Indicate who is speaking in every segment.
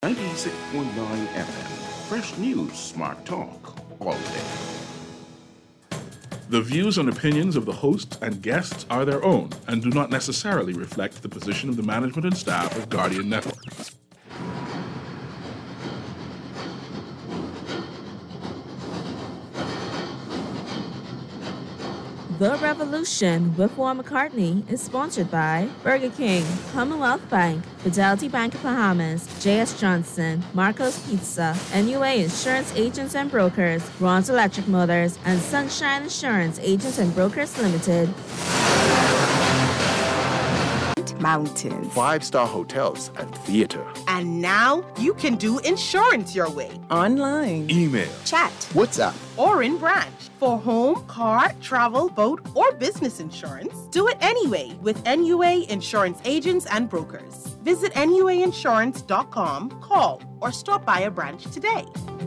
Speaker 1: 96.9 FM. Fresh news, smart talk, all day. The views and opinions of the hosts and guests are their own and do not necessarily reflect the position of the management and staff of Guardian Network.
Speaker 2: The Revolution with Warren McCartney is sponsored by Burger King, Commonwealth Bank, Fidelity Bank of Bahamas, J.S. Johnson, Marco's Pizza, NUA Insurance Agents and Brokers, Ron's Electric Motors, and Sunshine Insurance Agents and Brokers Limited.
Speaker 3: Mountains,
Speaker 4: 5-star hotels and theater.
Speaker 5: And now you can do insurance your way.
Speaker 3: online,
Speaker 4: Email,
Speaker 5: Chat
Speaker 4: WhatsApp.
Speaker 5: or in branch. For home, car, travel, boat, or business insurance, do it anyway with NUA Insurance Agents and Brokers. Visit nuainsurance.com, call, or stop by a branch today.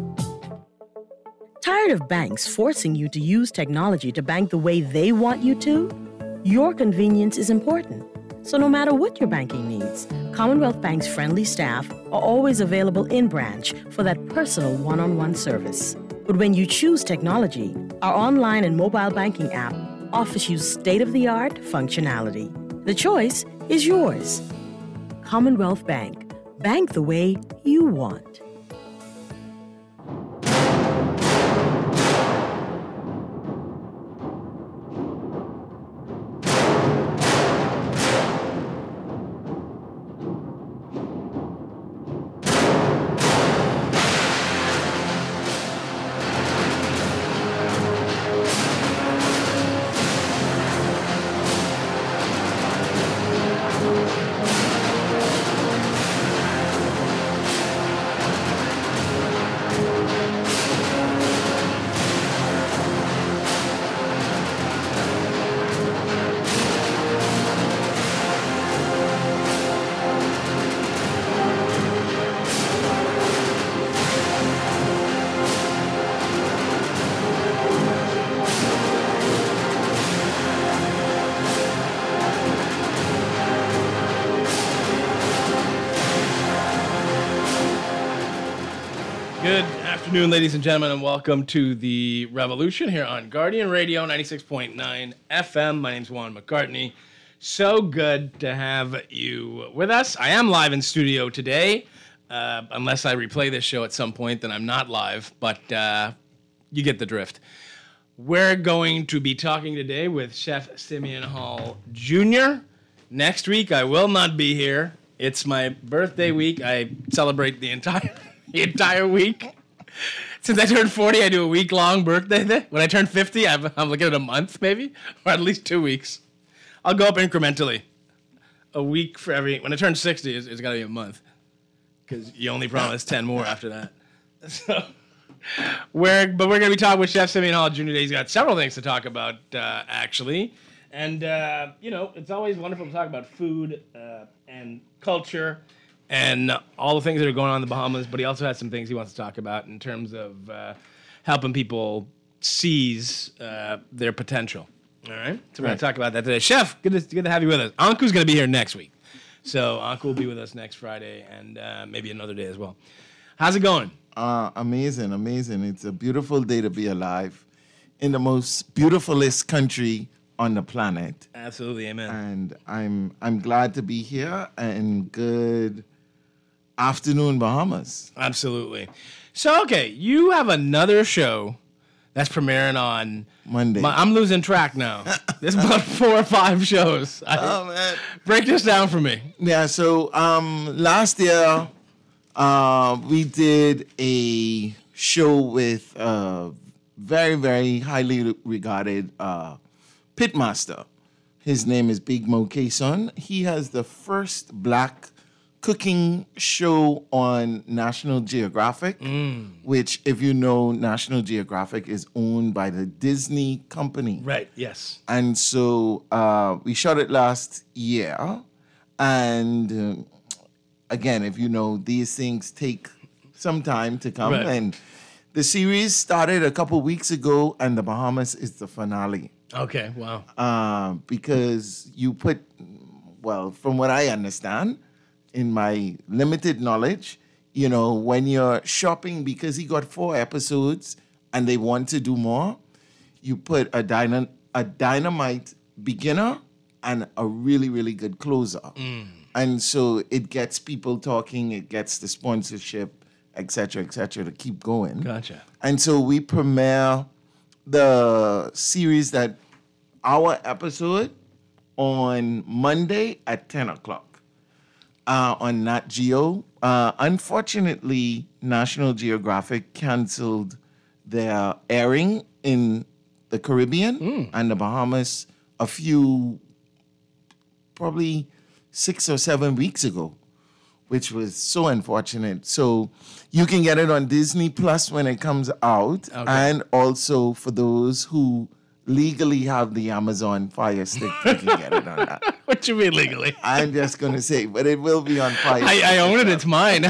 Speaker 6: Tired of banks forcing you to use technology to bank the way they want you to? Your convenience is important. So no matter what your banking needs, Commonwealth Bank's friendly staff are always available in branch for that personal one-on-one service. But when you choose technology, our online and mobile banking app offers you state-of-the-art functionality. The choice is yours. Commonwealth Bank. Bank the way you want.
Speaker 7: Good afternoon, ladies and gentlemen, and welcome to the Revolution here on Guardian Radio 96.9 FM. My name's Warren McCartney. So good to have you with us. I am live in studio today. Unless I replay this show at some point, then I'm not live, but you get the drift. We're going to be talking today with Chef Simeon Hall Jr. Next week, I will not be here. It's my birthday week. I celebrate the entire week. Since I turned 40, I do a week-long birthday thing. When I turn 50, I'm looking at a month, maybe, or at least 2 weeks. I'll go up incrementally. A week for every... When I turn 60, it's got to be a month, because you only promise 10 more after that. So, we're going to be talking with Chef Simeon Hall Jr. today. He's got several things to talk about, actually. And, it's always wonderful to talk about food and culture and all the things that are going on in the Bahamas, but he also has some things he wants to talk about in terms of helping people seize their potential. All right? So we're going to talk about that today. Chef, good to have you with us. Anku's going to be here next week. So Anku will be with us next Friday and maybe another day as well. How's it going?
Speaker 8: Amazing. It's a beautiful day to be alive in the most beautifulest country on the planet.
Speaker 7: Absolutely, amen.
Speaker 8: And I'm glad to be here, and good afternoon, Bahamas.
Speaker 7: Absolutely. So, okay, you have another show that's premiering on
Speaker 8: Monday.
Speaker 7: I'm losing track now. There's about 4 or 5 shows.
Speaker 8: Man.
Speaker 7: Break this down for me.
Speaker 8: Yeah, so last year we did a show with very, very highly regarded pitmaster. His name is Big Mo Quezon. He has the first black cooking show on National Geographic, which, if you know, National Geographic is owned by the Disney company.
Speaker 7: Right, yes.
Speaker 8: And so we shot it last year. And again, if you know, these things take some time to come.
Speaker 7: Right.
Speaker 8: And the series started a couple weeks ago, and the Bahamas is the finale.
Speaker 7: Okay, wow.
Speaker 8: Because you put, well, from what I understand, in my limited knowledge, You know, when you're shopping, because he got 4 episodes and they want to do more, you put a dynamite beginner and a really, really good closer. And so it gets people talking, it gets the sponsorship, et cetera, to keep going.
Speaker 7: Gotcha.
Speaker 8: And so we premiere the series that our episode on Monday at 10 o'clock on Nat Geo. Unfortunately, National Geographic canceled their airing in the Caribbean and the Bahamas a few, probably 6 or 7 weeks ago, which was so unfortunate. So you can get it on Disney Plus when it comes out.
Speaker 7: Okay.
Speaker 8: And also for those who legally have the Amazon Fire Stick, you can get it on that.
Speaker 7: What you mean legally?
Speaker 8: I'm just going to say, but it will be on Fire Stick.
Speaker 7: I own it. It's mine.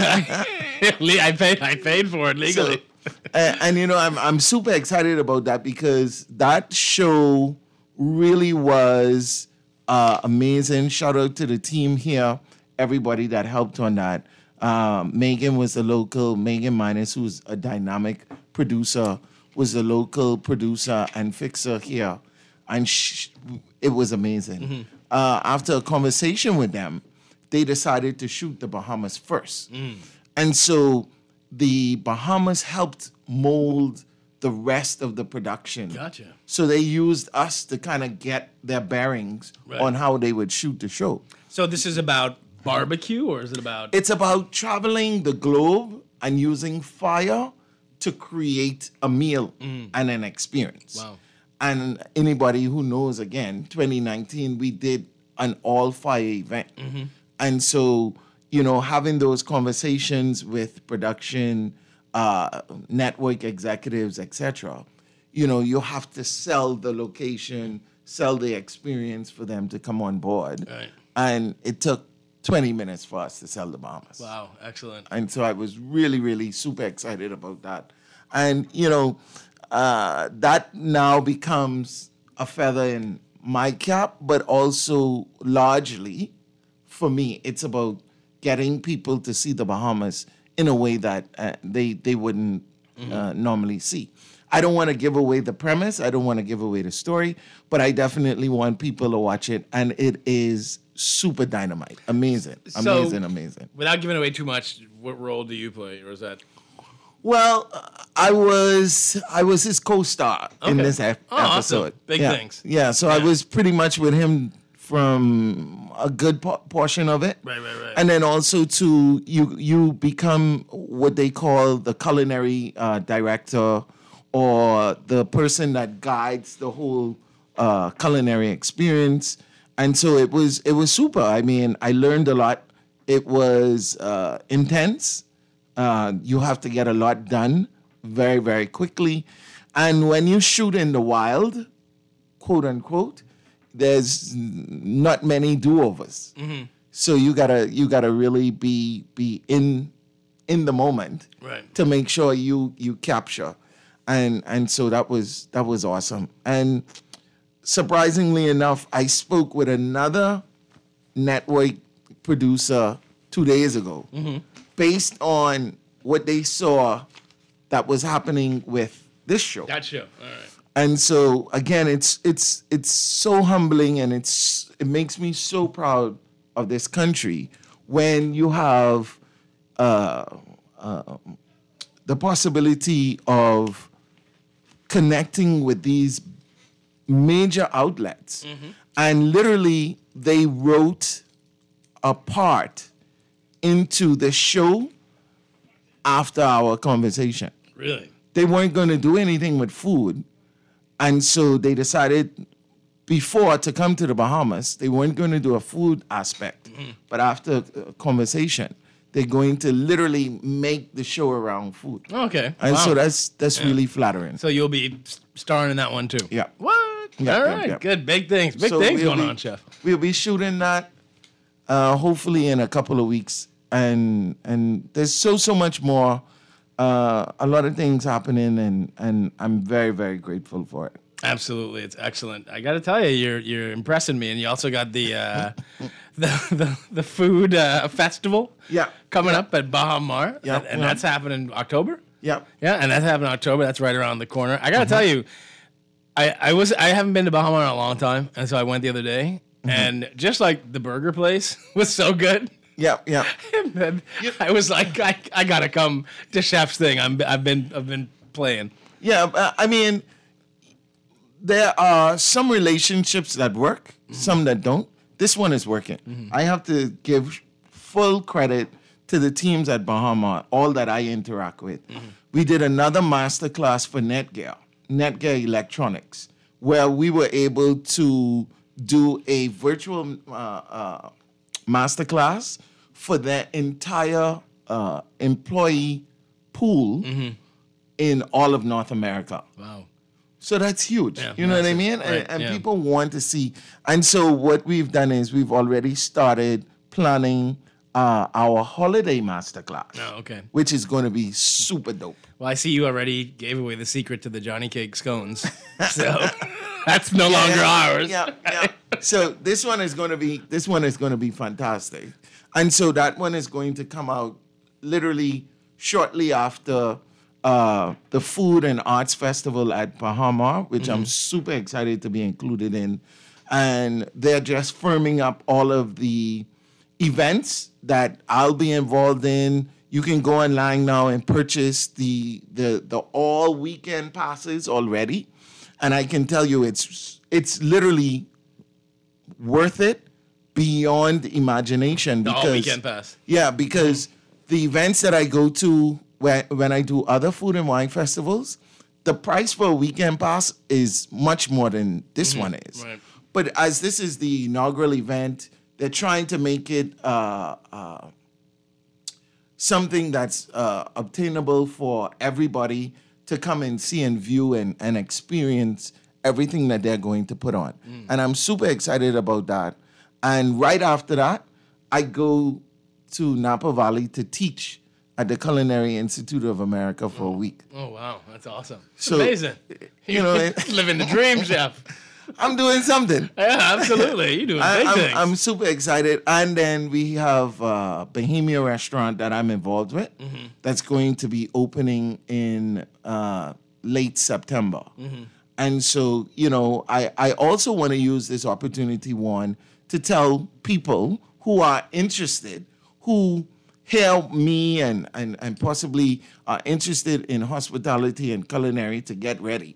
Speaker 7: I paid for it legally.
Speaker 8: So, and you know, I'm super excited about that because that show really was amazing. Shout out to the team here, everybody that helped on that. Megan was the local, Megan Minus, who's a dynamic producer, was the local producer and fixer here. And it was amazing. After a conversation with them, they decided to shoot the Bahamas first. And so the Bahamas helped mold the rest of the production.
Speaker 7: Gotcha.
Speaker 8: So they used us to kind of get their bearings on how they would shoot the show.
Speaker 7: So this is about barbecue, or is it about?
Speaker 8: It's about traveling the globe and using fire to create a meal and an experience.
Speaker 7: Wow.
Speaker 8: And anybody who knows, again, 2019, we did an all-fire event. And so, you know, having those conversations with production, network executives, etc., you know, you have to sell the location, sell the experience for them to come on board.
Speaker 7: Right.
Speaker 8: And it took 20 minutes for us to sell the Bahamas.
Speaker 7: Wow, excellent.
Speaker 8: And so I was really, really super excited about that. And, you know, that now becomes a feather in my cap, but also largely, for me, it's about getting people to see the Bahamas in a way that they wouldn't normally see. I don't want to give away the premise. I don't want to give away the story, but I definitely want people to watch it. And it is super dynamite. Amazing. Amazing.
Speaker 7: Without giving away too much, what role do you play, or is that?
Speaker 8: Well, I was his co-star in this episode.
Speaker 7: Awesome. Big things.
Speaker 8: Yeah, so I was pretty much with him from a good portion of it.
Speaker 7: Right.
Speaker 8: And then also to you become what they call the culinary director, or the person that guides the whole culinary experience. And so it was super. I mean, I learned a lot. It was intense. You have to get a lot done very, very quickly. And when you shoot in the wild, quote unquote, there's not many do-overs. So you gotta really be in the moment,
Speaker 7: right,
Speaker 8: to make sure you capture. And so that was awesome. And surprisingly enough, I spoke with another network producer 2 days ago, based on what they saw that was happening with this show.
Speaker 7: That show. All right.
Speaker 8: And so again, it's so humbling, and it makes me so proud of this country when you have the possibility of connecting with these major outlets. And literally they wrote a part into the show after our conversation.
Speaker 7: Really?
Speaker 8: They weren't going to do anything with food. And so they decided before to come to the Bahamas, they weren't going to do a food aspect. But after a conversation, they're going to literally make the show around food.
Speaker 7: Okay.
Speaker 8: And
Speaker 7: wow.
Speaker 8: so that's really flattering.
Speaker 7: So you'll be starring in that one too.
Speaker 8: Yeah.
Speaker 7: What?
Speaker 8: Yeah,
Speaker 7: All
Speaker 8: yeah,
Speaker 7: right.
Speaker 8: yeah.
Speaker 7: Good. Big things. Big
Speaker 8: So
Speaker 7: things
Speaker 8: we'll
Speaker 7: going
Speaker 8: be-
Speaker 7: on, Chef.
Speaker 8: We'll be shooting that hopefully in a couple of weeks. And there's so much more. A lot of things happening, and I'm very, very grateful for it.
Speaker 7: Absolutely, it's excellent. I got to tell you, you're impressing me, and you also got the the food festival coming up at Baha Mar, and that's happening in October.
Speaker 8: Yeah,
Speaker 7: and that's happening in October. That's right around the corner. I got to tell you, I haven't been to Baha Mar in a long time, and so I went the other day, and just like the burger place was so good.
Speaker 8: Yeah.
Speaker 7: And then I was like, I gotta come to Chef's thing. I've been playing.
Speaker 8: Yeah, I mean, there are some relationships that work, some that don't. This one is working. I have to give full credit to the teams at Baha Mar, all that I interact with. We did another masterclass for Netgear Electronics, where we were able to do a virtual masterclass for their entire employee pool in all of North America.
Speaker 7: Wow.
Speaker 8: So that's huge.
Speaker 7: Yeah,
Speaker 8: you know what I mean?
Speaker 7: Right,
Speaker 8: And people want to see. And so what we've done is we've already started planning our holiday masterclass.
Speaker 7: Oh, okay.
Speaker 8: Which is going to be super dope.
Speaker 7: Well, I see you already gave away the secret to the Johnny Cake scones. So that's no longer ours.
Speaker 8: Yeah. So this one is going to be fantastic. And so that one is going to come out literally shortly after the Food and Arts Festival at Baha Mar, which I'm super excited to be included in. And they're just firming up all of the events that I'll be involved in. You can go online now and purchase the all weekend passes already. And I can tell you it's literally worth it beyond imagination.
Speaker 7: The all weekend pass.
Speaker 8: Yeah, because the events that I go to when I do other food and wine festivals, the price for a weekend pass is much more than this one is.
Speaker 7: Right.
Speaker 8: But as this is the inaugural event, they're trying to make it something that's obtainable for everybody to come and see and view and experience everything that they're going to put on. And I'm super excited about that. And right after that, I go to Napa Valley to teach at the Culinary Institute of America for a week.
Speaker 7: Oh, wow. That's awesome.
Speaker 8: So,
Speaker 7: amazing.
Speaker 8: You know,
Speaker 7: living the dream, Chef.
Speaker 8: I'm doing something.
Speaker 7: Yeah, absolutely. You're doing big things.
Speaker 8: I'm super excited. And then we have Bohemia Restaurant that I'm involved with that's going to be opening in late September. And so, you know, I also want to use this opportunity, one, to tell people who are interested, who hear me and possibly are interested in hospitality and culinary, to get ready.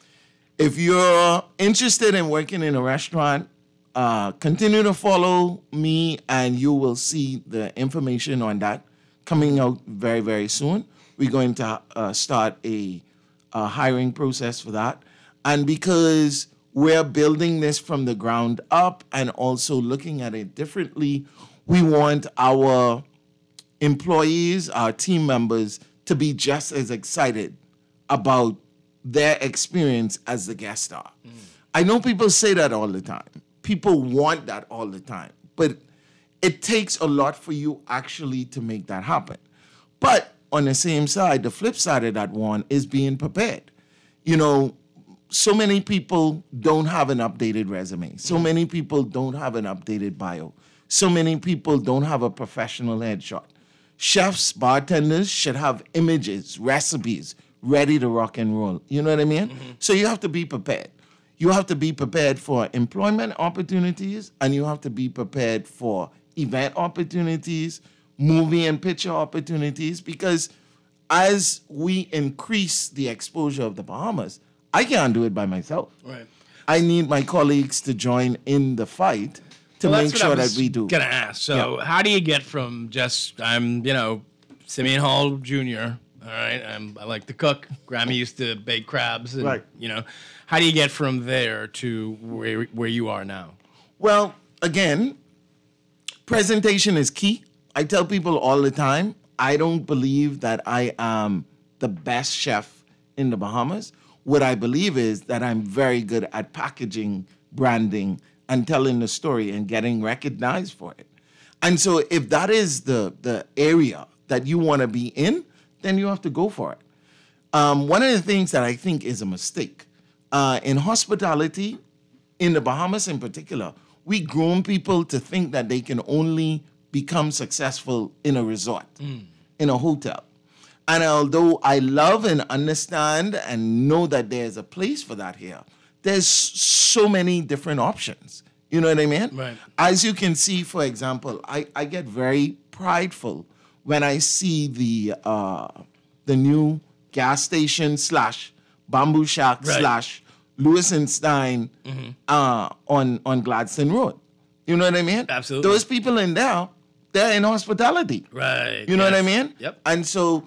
Speaker 8: If you're interested in working in a restaurant, continue to follow me and you will see the information on that coming out very, very soon. We're going to start a hiring process for that. And because we're building this from the ground up and also looking at it differently, we want our employees, our team members, to be just as excited about their experience as the guest star. I know people say that all the time. People want that all the time. But it takes a lot for you actually to make that happen. But on the same side, the flip side of that one is being prepared. You know, so many people don't have an updated resume. So many people don't have an updated bio. So many people don't have a professional headshot. Chefs, bartenders should have images, recipes, ready to rock and roll. You know what I mean? So you have to be prepared. You have to be prepared for employment opportunities, and you have to be prepared for event opportunities, movie and picture opportunities, because as we increase the exposure of the Bahamas, I can't do it by myself.
Speaker 7: Right.
Speaker 8: I need my colleagues to join in the fight to make sure that we do.
Speaker 7: Gonna ask. So how do you get from just Simeon Hall Jr., all right, I like to cook. Grammy used to bake crabs. And,
Speaker 8: Right.
Speaker 7: You know, how do you get from there to where you are now?
Speaker 8: Well, again, presentation is key. I tell people all the time, I don't believe that I am the best chef in the Bahamas. What I believe is that I'm very good at packaging, branding, and telling the story and getting recognized for it. And so if that is the area that you want to be in, then you have to go for it. One of the things that I think is a mistake, in hospitality, in the Bahamas in particular, we groom people to think that they can only become successful in a resort, in a hotel. And although I love and understand and know that there's a place for that here, there's so many different options. You know what I mean?
Speaker 7: Right.
Speaker 8: As you can see, for example, I get very prideful when I see the new gas station / Bamboo Shack
Speaker 7: Right.
Speaker 8: / Lewis and Stein on Gladstone Road. You know what I mean?
Speaker 7: Absolutely.
Speaker 8: Those people in there, they're in hospitality.
Speaker 7: Right.
Speaker 8: You know what I
Speaker 7: yes.
Speaker 8: mean?
Speaker 7: Yep.
Speaker 8: And so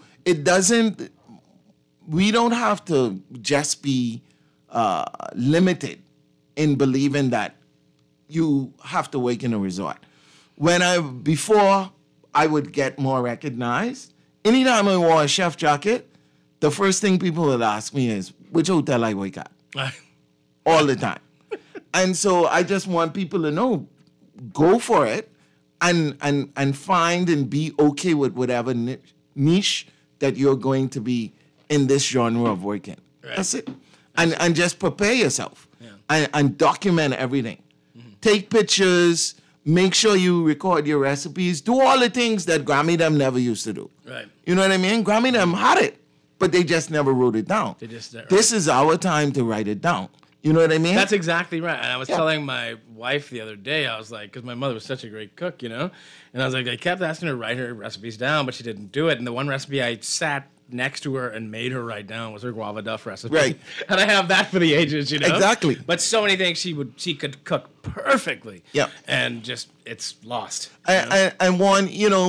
Speaker 8: we don't have to just be limited in believing that you have to work in a resort. Before I would get more recognized, anytime I wore a chef jacket, the first thing people would ask me is, which hotel I work at? All the time. And so I just want people to know, go for it and find and be okay with whatever niche that you're going to be in this genre of working.
Speaker 7: Right.
Speaker 8: That's it. And just prepare yourself and document everything. Take pictures, make sure you record your recipes, do all the things that Grammy them never used to do.
Speaker 7: Right.
Speaker 8: You know what I mean? Grammy them had it, but they just never wrote it down. This is our time to write it down. You know what I mean?
Speaker 7: That's exactly right. And I was telling my wife the other day, I was like, because my mother was such a great cook, And I was like, I kept asking her to write her recipes down, but she didn't do it. And the one recipe I sat next to her and made her write down was her guava duff recipe.
Speaker 8: Right.
Speaker 7: And I have that for the ages,
Speaker 8: Exactly.
Speaker 7: But so many things she could cook perfectly.
Speaker 8: Yeah.
Speaker 7: And just, it's lost.
Speaker 8: And one,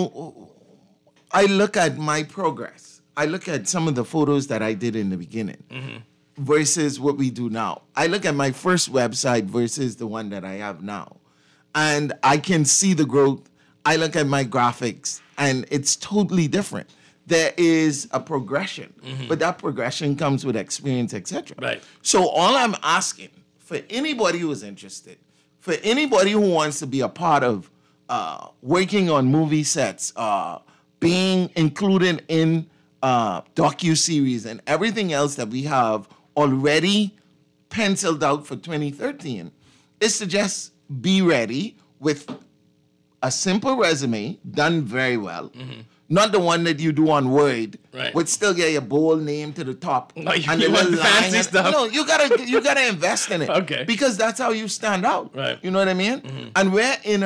Speaker 8: I look at my progress. I look at some of the photos that I did in the beginning versus what we do now. I look at my first website versus the one that I have now. And I can see the growth. I look at my graphics and it's totally different. There is a progression, but that progression comes with experience, etc.
Speaker 7: Right.
Speaker 8: So all I'm asking for anybody who is interested, for anybody who wants to be a part of working on movie sets, being included in docuseries and everything else that we have already penciled out for 2013, is to just be ready with a simple resume done very well. Not the one that you do on Word,
Speaker 7: Right.
Speaker 8: would still get your bold name to the top.
Speaker 7: No, you
Speaker 8: and the
Speaker 7: want
Speaker 8: little
Speaker 7: fancy
Speaker 8: line.
Speaker 7: stuff.
Speaker 8: No, you gotta invest in it.
Speaker 7: Okay.
Speaker 8: Because that's how you stand out.
Speaker 7: Right.
Speaker 8: You know what I mean? And we're in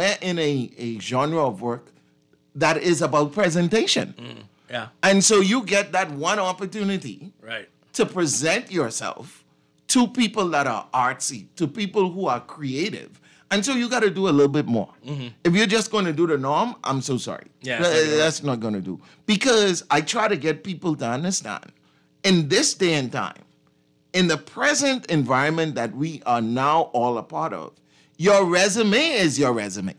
Speaker 8: a genre of work that is about presentation.
Speaker 7: Yeah.
Speaker 8: And so you get that one opportunity
Speaker 7: Right.
Speaker 8: to present yourself to people that are artsy, to people who are creative. And so you got to do a little bit more. If you're just going to do the norm, I'm so sorry.
Speaker 7: Yeah, it's not gonna
Speaker 8: That's not going to do. Because I try to get people to understand, in this day and time, in the present environment that we are now all a part of, your resume is your resume.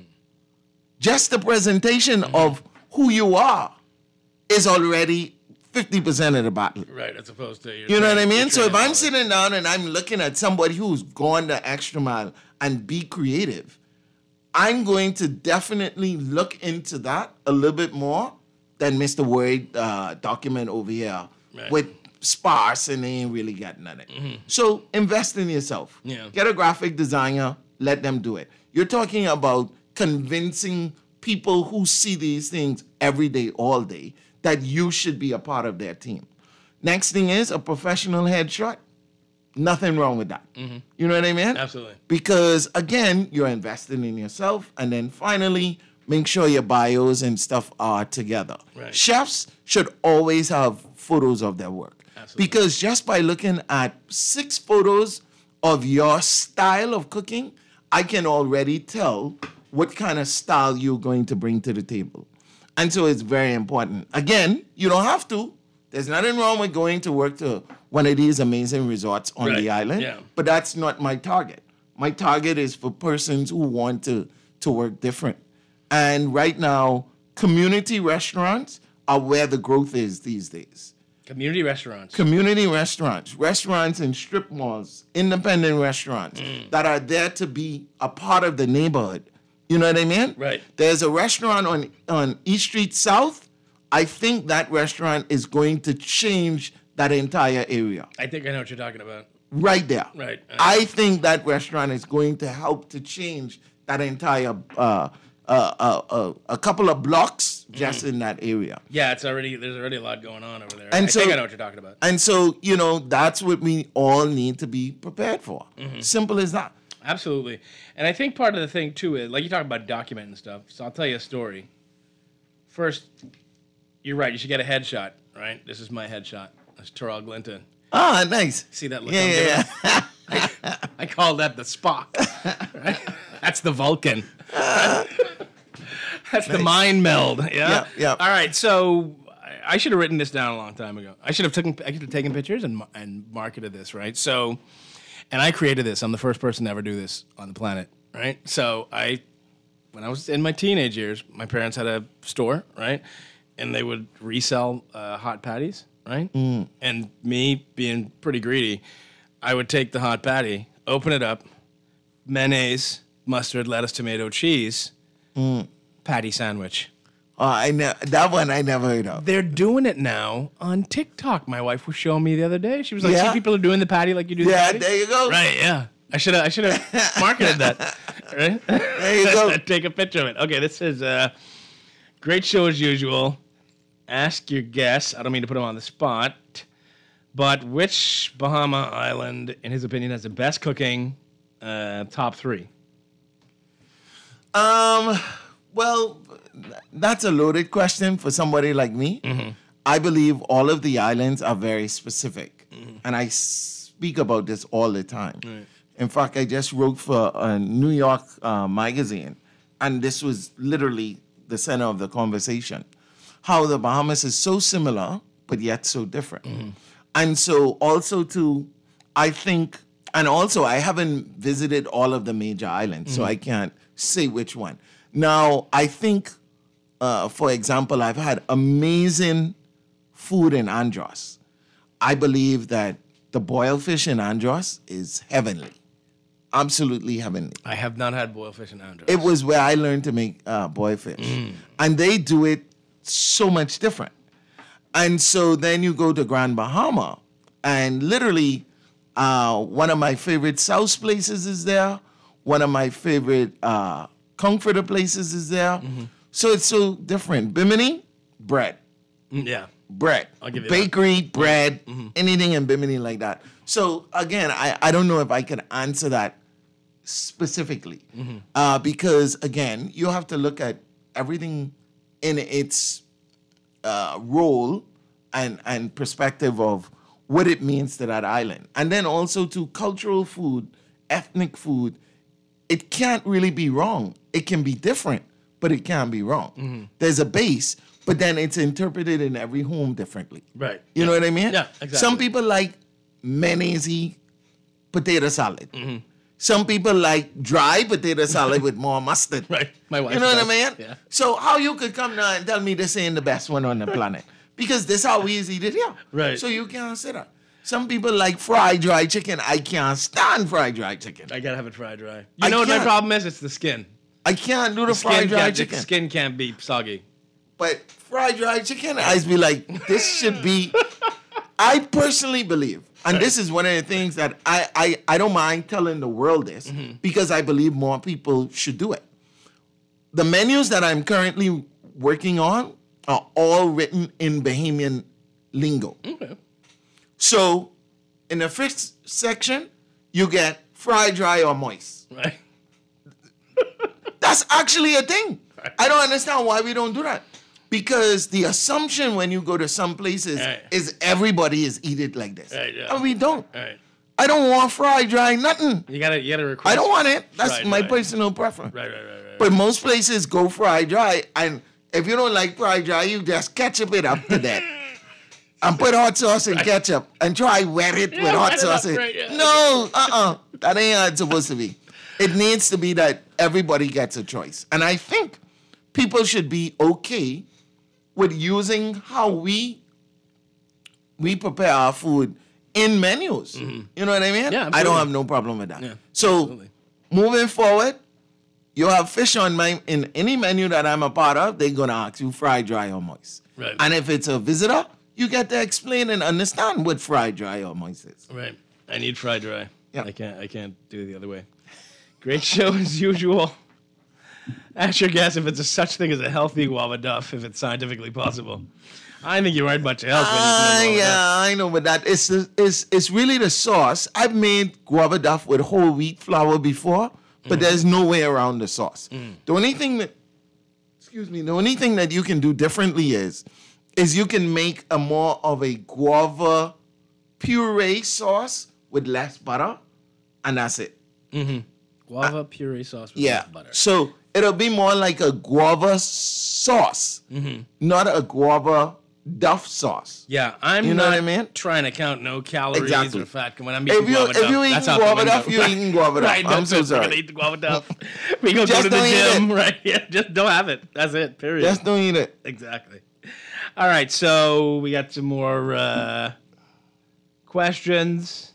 Speaker 8: Just the presentation of who you are is already 50% of the battle.
Speaker 7: Right, as opposed to
Speaker 8: You know what I mean?
Speaker 7: your
Speaker 8: So if I'm
Speaker 7: training
Speaker 8: sitting down and I'm looking at somebody who's gone the extra mile and be creative, I'm going to definitely look into that a little bit more than Mr. Word document over here
Speaker 7: Right.
Speaker 8: with sparse and they ain't really got nothing. So invest in yourself.
Speaker 7: Yeah.
Speaker 8: Get a graphic designer, let them do it. You're talking about convincing people who see these things every day, all day, that you should be a part of their team. Next thing is a professional headshot. Nothing wrong with that. You know what I mean?
Speaker 7: Absolutely.
Speaker 8: Because again, you're investing in yourself. And then finally, make sure your bios and stuff are together.
Speaker 7: Right.
Speaker 8: Chefs should always have photos of their work.
Speaker 7: Absolutely.
Speaker 8: Because just by looking at 6 photos of your style of cooking, I can already tell what kind of style you're going to bring to the table. And so it's very important. Again, you don't have to. There's nothing wrong with going to work to one of these amazing resorts on the
Speaker 7: Right,
Speaker 8: island.
Speaker 7: yeah.
Speaker 8: But that's not my target. My target is for persons who want to work different. And right now, community restaurants are where the growth is these days.
Speaker 7: Community restaurants.
Speaker 8: Community restaurants in strip malls, independent restaurants that are there to be a part of the neighborhood. You know what I mean?
Speaker 7: Right.
Speaker 8: There's a restaurant on East Street South. I think that restaurant is going to change that entire area.
Speaker 7: I think I know what you're talking about.
Speaker 8: Right there.
Speaker 7: Right.
Speaker 8: I think that restaurant is going to help to change that entire a couple of blocks just in that area.
Speaker 7: Yeah, there's already a lot going on over there.
Speaker 8: And
Speaker 7: I
Speaker 8: so,
Speaker 7: think I know what you're talking about.
Speaker 8: And so, that's what we all need to be prepared for. Simple as that.
Speaker 7: Absolutely. And I think part of the thing, too, is, like you talk about documenting stuff, so I'll tell you a story. First, you're right, you should get a headshot, right? This is my headshot. That's Terrell Glinton.
Speaker 8: Ah, nice.
Speaker 7: See that look?
Speaker 8: Yeah.
Speaker 7: I call that the Spock. Right? That's the Vulcan. That's the mind meld. Yeah?
Speaker 8: Yeah.
Speaker 7: All right, so I should have written this down a long time ago. I should have taken pictures and marketed this, right? So, and I created this. I'm the first person to ever do this on the planet, right? So when I was in my teenage years, my parents had a store, right? And they would resell hot patties, right? And me being pretty greedy, I would take the hot patty, open it up, mayonnaise, mustard, lettuce, tomato, cheese, patty sandwich.
Speaker 8: That one I never heard of.
Speaker 7: They're doing it now on TikTok. My wife was showing me the other day. She was like,
Speaker 8: Yeah?
Speaker 7: "See, people are doing the patty like you do the patty."
Speaker 8: There you go.
Speaker 7: Right? Yeah. I should have marketed that. Right?
Speaker 8: There you go.
Speaker 7: Take a picture of it. Okay, this is great show as usual. Ask your guests. I don't mean to put them on the spot, but which Bahama island, in his opinion, has the best cooking? Top 3.
Speaker 8: Well, that's a loaded question for somebody like me. I believe all of the islands are very specific, and I speak about this all the time.
Speaker 7: Right.
Speaker 8: In fact, I just wrote for a New York magazine, and this was literally the center of the conversation. How the Bahamas is so similar, but yet so different. And so also I think, and also I haven't visited all of the major islands, so I can't say which one. Now, I think, for example, I've had amazing food in Andros. I believe that the boiled fish in Andros is heavenly. Absolutely heavenly.
Speaker 7: I have not had boiled fish in Andros.
Speaker 8: It was where I learned to make boiled fish. And they do it so much different. And so then you go to Grand Bahama, and literally one of my favorite South places is there. One of my favorite comforter places is there. So it's so different. Bimini, bread.
Speaker 7: Yeah.
Speaker 8: Bread.
Speaker 7: I'll give you
Speaker 8: Bakery, bread, anything in Bimini like that. So again, I don't know if I can answer that specifically. Because again, you have to look at everything in its role and perspective of what it means to that island. And then also to cultural food, ethnic food, it can't really be wrong. It can be different, but it can't be wrong. There's a base, but then it's interpreted in every home differently.
Speaker 7: Right.
Speaker 8: You know what I mean?
Speaker 7: Yeah, exactly.
Speaker 8: Some people like mayonnaise potato salad. Some people like dry potato salad with more mustard.
Speaker 7: Right. My wife
Speaker 8: You know what I
Speaker 7: does.
Speaker 8: mean?
Speaker 7: Yeah.
Speaker 8: So how you could come now and tell me this ain't the best one on the planet? Because this how we eat it here.
Speaker 7: Right.
Speaker 8: So you can't say that. Some people like fried dry chicken. I can't stand fried dry chicken.
Speaker 7: I gotta have it fried dry.
Speaker 8: I
Speaker 7: You know what my
Speaker 8: can't.
Speaker 7: problem is? It's the skin.
Speaker 8: I can't do the fried dry
Speaker 7: The
Speaker 8: chicken.
Speaker 7: skin can't be soggy.
Speaker 8: But fried dry chicken, I be like, this should be. I personally believe, and this is one of the things that I don't mind telling the world this, because I believe more people should do it. The menus that I'm currently working on are all written in Bahamian lingo.
Speaker 7: Okay.
Speaker 8: So in the fish section, you get fried, dry, or moist.
Speaker 7: Right.
Speaker 8: That's actually a thing. I don't understand why we don't do that. Because the assumption when you go to some places
Speaker 7: Right.
Speaker 8: is everybody is eat it like this.
Speaker 7: Right, yeah.
Speaker 8: And we don't.
Speaker 7: Right.
Speaker 8: I don't want fried, dry, nothing.
Speaker 7: You gotta request.
Speaker 8: I don't want it. That's
Speaker 7: fried
Speaker 8: my
Speaker 7: dry.
Speaker 8: personal preference.
Speaker 7: Right.
Speaker 8: But most places go fried dry, and if you don't like fried dry, you just ketchup it up to that. And put hot sauce and ketchup and try wet it with hot
Speaker 7: wet it up,
Speaker 8: sauce.
Speaker 7: right, yeah.
Speaker 8: No, that ain't how it's supposed to be. It needs to be that everybody gets a choice. And I think people should be okay with using how we prepare our food in menus. You know what I mean?
Speaker 7: Yeah,
Speaker 8: I don't
Speaker 7: absolutely.
Speaker 8: have no problem with that.
Speaker 7: Yeah,
Speaker 8: So
Speaker 7: absolutely.
Speaker 8: moving forward, you have fish in any menu that I'm a part of, they're gonna ask you fried, dry, or moist.
Speaker 7: Right.
Speaker 8: And if it's a visitor, you get to explain and understand what fried dry or moist is.
Speaker 7: Right. I need fried dry.
Speaker 8: Yeah.
Speaker 7: I can't do it the other way. Great show as usual. Ask your guest if it's a such thing as a healthy guava duff, if it's scientifically possible. I think you're right much of health.
Speaker 8: I know, but that it's really the sauce. I've made guava duff with whole wheat flour before, but there's no way around the sauce. The only thing that you can do differently is you can make a more of a guava puree sauce with less butter, and that's it.
Speaker 7: Guava puree sauce with less butter.
Speaker 8: So it'll be more like a guava sauce, not a guava duff sauce.
Speaker 7: Yeah, I'm
Speaker 8: You know
Speaker 7: not
Speaker 8: what I mean?
Speaker 7: trying to count no calories
Speaker 8: Exactly.
Speaker 7: or fat. When I'm eating
Speaker 8: If you
Speaker 7: guava duff,
Speaker 8: eating
Speaker 7: that's out the
Speaker 8: guava
Speaker 7: window.
Speaker 8: duff, you're eating guava duff.
Speaker 7: Right,
Speaker 8: I'm
Speaker 7: that's
Speaker 8: so
Speaker 7: it. We're
Speaker 8: sorry.
Speaker 7: gonna eat the guava duff. We go
Speaker 8: Just
Speaker 7: to the
Speaker 8: don't eat
Speaker 7: gym,
Speaker 8: it.
Speaker 7: right? Yeah, just don't have it. That's it. Period.
Speaker 8: Just don't eat it.
Speaker 7: Exactly. All right, so we got some more questions.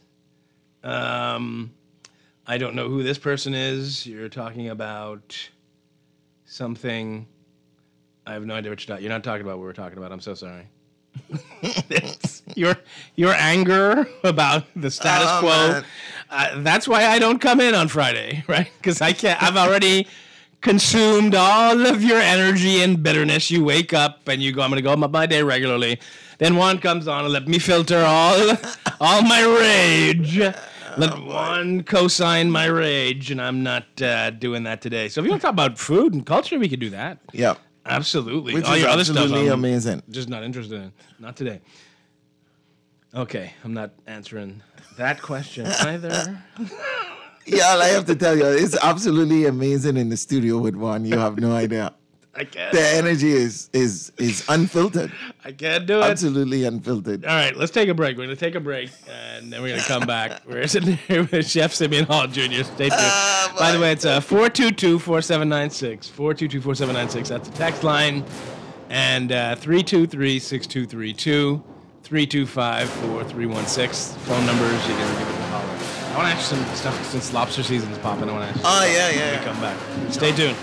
Speaker 7: I don't know who this person is. You're talking about something. I have no idea what you're talking. You're not talking about what we're talking about. I'm so sorry. It's your anger about the status quo. That's why I don't come in on Friday, right? Because I can't. I've already consumed all of your energy and bitterness. You wake up and you go, I'm going to go about my day regularly. Then Juan comes on and let me filter all my rage. Let Juan co-sign my rage, and I'm not doing that today. So if you want to talk about food and culture, we could do that.
Speaker 8: Yeah.
Speaker 7: Absolutely.
Speaker 8: Which
Speaker 7: All
Speaker 8: is
Speaker 7: your other stuff,
Speaker 8: absolutely
Speaker 7: I'm
Speaker 8: amazing.
Speaker 7: just not interested in. Not today. Okay, I'm not answering that question either.
Speaker 8: Yeah, all I have to tell you, it's absolutely amazing in the studio with Juan. You have no idea.
Speaker 7: I can't.
Speaker 8: The energy is unfiltered.
Speaker 7: I can't do it.
Speaker 8: Absolutely unfiltered.
Speaker 7: All right, let's take a break. We're going to take a break, and then we're going to come back. We're sitting here with Chef Simeon Hall Jr. Stay tuned. By the way, it's 422-4796. 422-4796. That's the text line. And 323-6232. 325-4316. Phone numbers, you can give it a call. I want to ask you some stuff since lobster season's popping. I want to ask you
Speaker 8: Oh,
Speaker 7: some
Speaker 8: yeah,
Speaker 7: stuff
Speaker 8: yeah,
Speaker 7: when we
Speaker 8: yeah.
Speaker 7: come back. Stay tuned.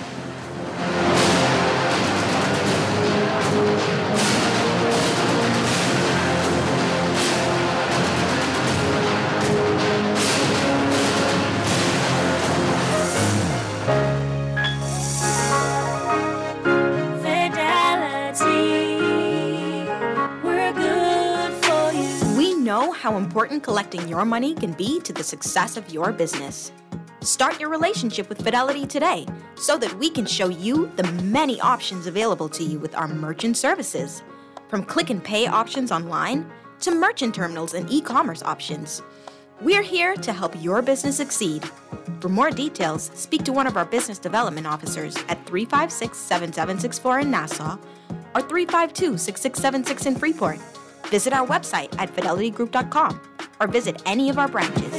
Speaker 3: We know how important collecting your money can be to the success of your business. Start your relationship with Fidelity today so that we can show you the many options available to you with our merchant services. From click and pay options online to merchant terminals and e-commerce options. We're here to help your business succeed. For more details, speak to one of our business development officers at 356-7764 in Nassau or 352-6676 in Freeport. Visit our website at fidelitygroup.com or visit any of our branches.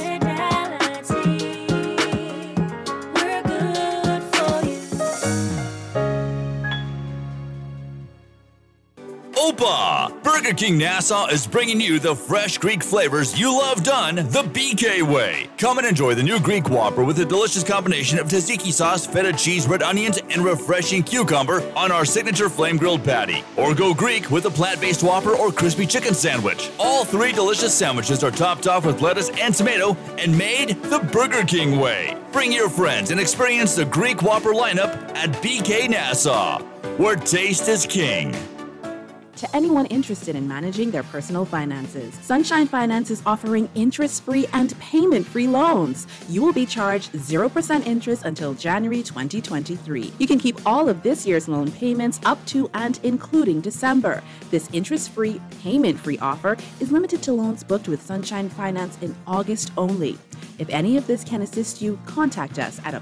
Speaker 9: Opa! Burger King Nassau is bringing you the fresh Greek flavors you love done the BK way. Come and enjoy the new Greek Whopper with a delicious combination of tzatziki sauce, feta cheese, red onions, and refreshing cucumber on our signature flame grilled patty. Or go Greek with a plant-based Whopper or crispy chicken sandwich. All three delicious sandwiches are topped off with lettuce and tomato and made the Burger King way. Bring your friends and experience the Greek Whopper lineup at BK Nassau, where taste is king.
Speaker 10: To anyone interested in managing their personal finances, Sunshine Finance is offering interest-free and payment-free loans. You will be charged 0% interest until January 2023. You can keep all of this year's loan payments up to and including December. This interest-free, payment-free offer is limited to loans booked with Sunshine Finance in August only. If any of this can assist you, contact us at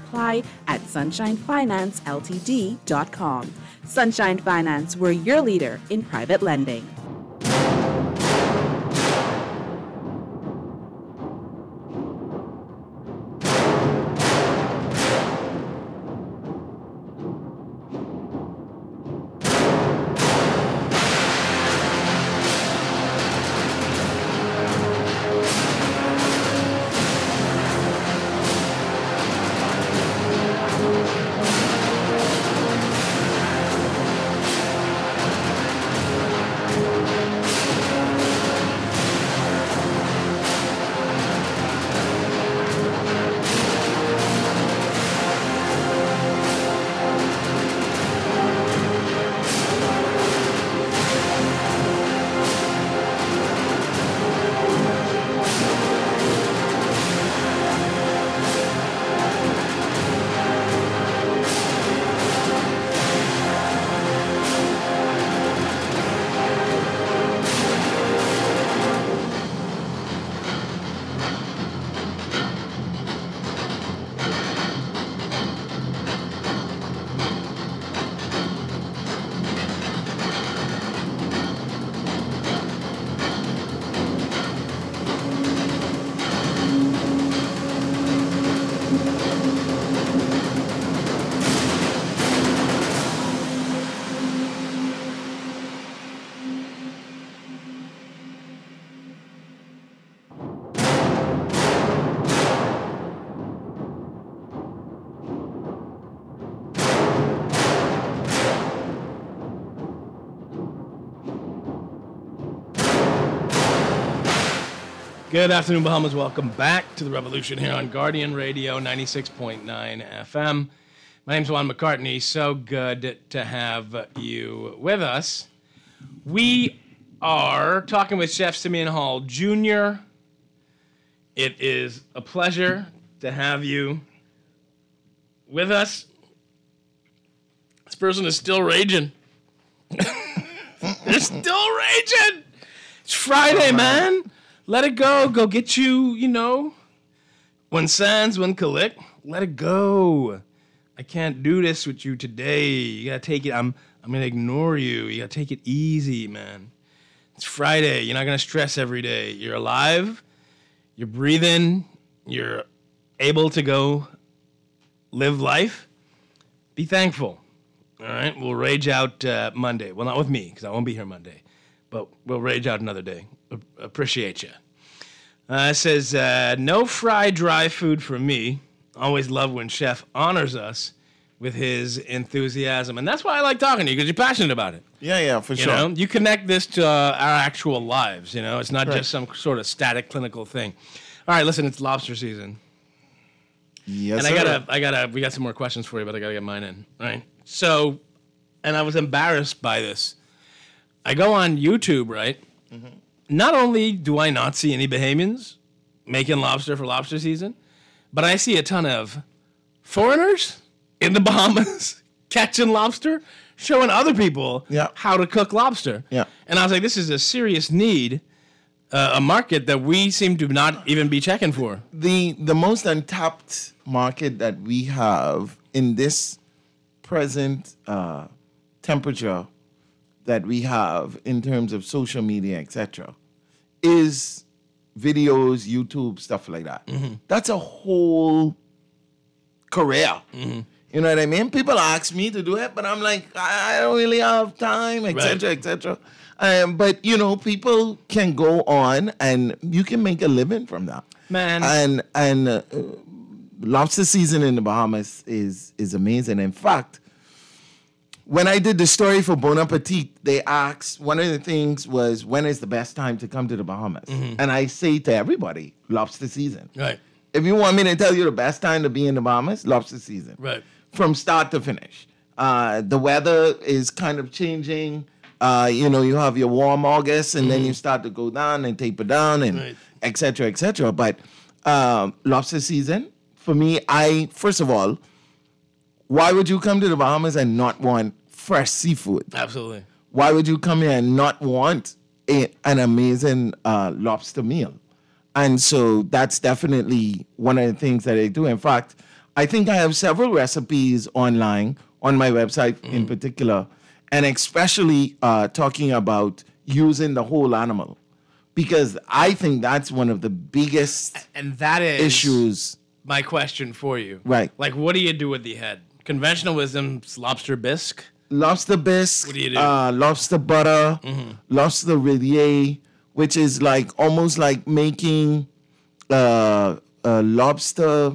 Speaker 10: apply@sunshinefinancelltd.com. Sunshine Finance, we're your leader in private lending.
Speaker 7: Good afternoon, Bahamas. Welcome back to the Revolution here on Guardian Radio 96.9 FM. My name's Juan McCartney. So good to have you with us. We are talking with Chef Simeon Hall Jr. It is a pleasure to have you with us. This person is still raging. They're still raging. It's Friday, man. Let it go. Go get you, one sans, one collect. Let it go. I can't do this with you today. You gotta take it. I'm gonna ignore you. You gotta take it easy, man. It's Friday. You're not gonna stress every day. You're alive. You're breathing. You're able to go live life. Be thankful. All right. We'll rage out Monday. Well, not with me because I won't be here Monday, but we'll rage out another day. Appreciate you. It says, no fried dry food for me. Always love when Chef honors us with his enthusiasm. And that's why I like talking to you, because you're passionate about it.
Speaker 8: Yeah, for sure.
Speaker 7: You connect this to our actual lives, It's not just some sort of static clinical thing. All right, listen, it's lobster season.
Speaker 8: Yes,
Speaker 7: and we got some more questions for you, but I gotta get mine in. All right. So, and I was embarrassed by this. I go on YouTube, right? Mm-hmm. Not only do I not see any Bahamians making lobster for lobster season, but I see a ton of foreigners in the Bahamas catching lobster, showing other people how to cook lobster.
Speaker 8: Yeah.
Speaker 7: And I was like, this is a serious need, a market that we seem to not even be checking for.
Speaker 8: The most untapped market that we have in this present temperature that we have in terms of social media, etc., is videos, YouTube, stuff like that. Mm-hmm. That's a whole career. Mm-hmm. You know what I mean? People ask me to do it, but I'm like, I don't really have time, etc., etc. But, people can go on and you can make a living from that.
Speaker 7: Man.
Speaker 8: And lobster season in the Bahamas is amazing. In fact, when I did the story for Bon Appetit, they asked, one of the things was, when is the best time to come to the Bahamas? Mm-hmm. And I say to everybody, lobster season.
Speaker 7: Right.
Speaker 8: If you want me to tell you the best time to be in the Bahamas, lobster season.
Speaker 7: Right.
Speaker 8: From start to finish. The weather is kind of changing. You have your warm August, and then you start to go down and taper down, and et cetera, et cetera. But lobster season, for me, first of all, why would you come to the Bahamas and not want fresh seafood?
Speaker 7: Absolutely.
Speaker 8: Why would you come here and not want an amazing lobster meal? And so that's definitely one of the things that I do. In fact, I think I have several recipes online, on my website in particular, and especially talking about using the whole animal. Because I think that's one of the biggest
Speaker 7: and that is
Speaker 8: issues.
Speaker 7: My question for you.
Speaker 8: Right.
Speaker 7: Like, what do you do with the head? Conventional wisdom's lobster bisque.
Speaker 8: Lobster bisque.
Speaker 7: What do you do?
Speaker 8: Lobster butter. Mm-hmm. Lobster rillette, which is like almost like making a lobster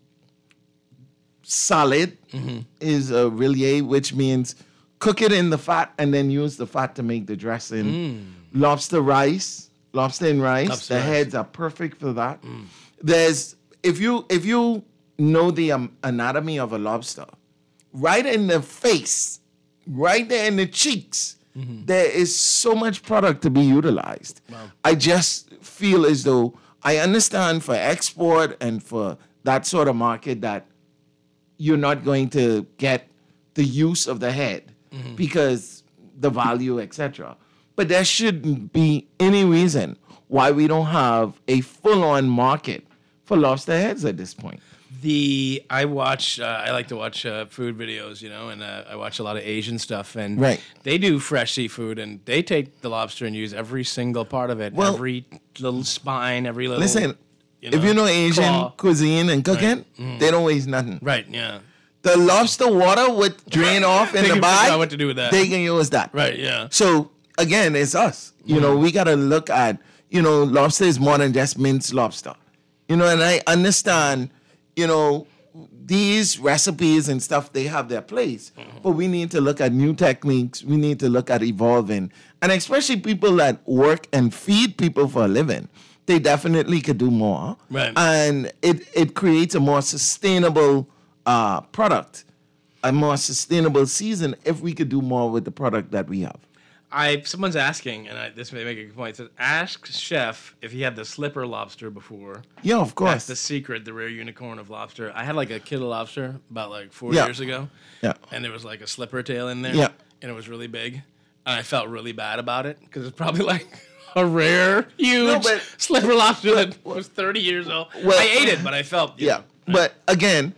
Speaker 8: salad. Mm-hmm. Is a rillette, which means cook it in the fat and then use the fat to make the dressing. Lobster rice, lobster and rice. Heads are perfect for that. There's if you know the anatomy of a lobster, right in the face, right there in the cheeks, there is so much product to be utilized. Wow. I just feel as though I understand for export and for that sort of market that you're not going to get the use of the head because the value, etc. But there shouldn't be any reason why we don't have a full-on market for lobster heads at this point.
Speaker 7: I like to watch food videos, and I watch a lot of Asian stuff, and they do fresh seafood, and they take the lobster and use every single part of it, every little spine, every little.
Speaker 8: Listen, if you know Asian cuisine and cooking, they don't waste nothing.
Speaker 7: Right. Yeah.
Speaker 8: The lobster water would drain off in the bag.
Speaker 7: What to do with that?
Speaker 8: They can use that.
Speaker 7: Right. Yeah.
Speaker 8: So again, it's us. We got to look at lobster is more than just minced lobster. And I understand. These recipes and stuff, they have their place. But we need to look at new techniques. We need to look at evolving. And especially people that work and feed people for a living. they definitely could do more.
Speaker 7: Right.
Speaker 8: And it creates a more sustainable product, a more sustainable season if we could do more with the product that we have.
Speaker 7: Someone's asking, and this may make a good point. It says, ask Chef if he had the slipper lobster before.
Speaker 8: Yeah, of course.
Speaker 7: That's the secret, the rare unicorn of lobster. I had like a kid of lobster about like 4
Speaker 8: Yeah.
Speaker 7: years ago.
Speaker 8: Yeah.
Speaker 7: And there was like a slipper tail in there.
Speaker 8: Yeah.
Speaker 7: And it was really big. And I felt really bad about it because it's probably like a rare, huge slipper lobster that was 30 years old.
Speaker 8: Well,
Speaker 7: I ate it, but I felt, you know,
Speaker 8: But again,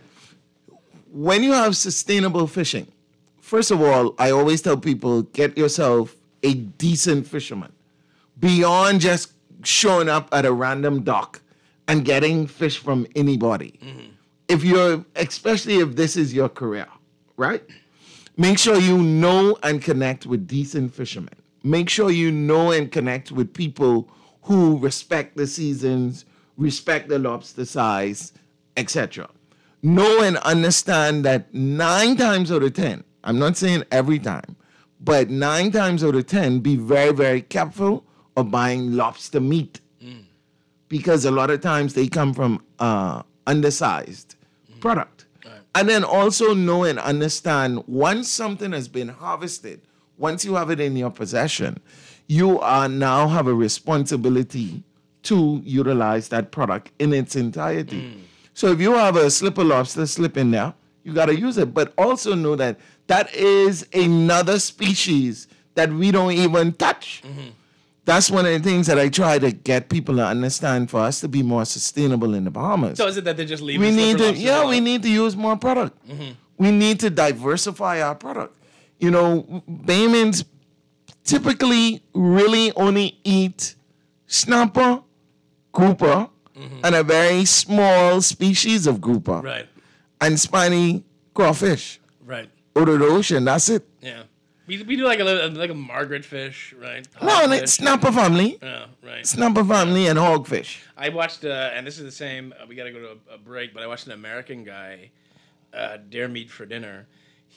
Speaker 8: when you have sustainable fishing, first of all, I always tell people, get yourself a decent fisherman. Beyond just showing up at a random dock and getting fish from anybody. If especially if this is your career, right? Make sure you know and connect with decent fishermen. Make sure you know and connect with people who respect the seasons, respect the lobster size, etc. Know and understand that 9 times out of 10, I'm not saying every time, but 9 times out of 10, be very, very careful of buying lobster meat. Because a lot of times they come from undersized product. And then also know and understand once something has been harvested, once you have it in your possession, you now have a responsibility to utilize that product in its entirety. So if you have a slipper lobster slip in there, you got to use it. But also know that that is another species that we don't even touch. That's one of the things that I try to get people to understand for us to be more sustainable in the Bahamas.
Speaker 7: So is it that they just leave
Speaker 8: We
Speaker 7: the
Speaker 8: need
Speaker 7: slipper
Speaker 8: to,
Speaker 7: lobster
Speaker 8: we
Speaker 7: alone?
Speaker 8: need to use more product. We need to diversify our product. You know, Bahamians typically really only eat snapper, grouper, and a very small species of grouper.
Speaker 7: Right.
Speaker 8: And spiny crawfish.
Speaker 7: Right.
Speaker 8: Out of the ocean, that's it.
Speaker 7: Yeah. We do like a Margaret fish, right?
Speaker 8: No, and
Speaker 7: Hogfish.
Speaker 8: it's snapper family.
Speaker 7: Yeah, right.
Speaker 8: Snapper family and hogfish.
Speaker 7: I watched, and this is the same. We got to go to a break, but I watched an American guy, dare meat for dinner.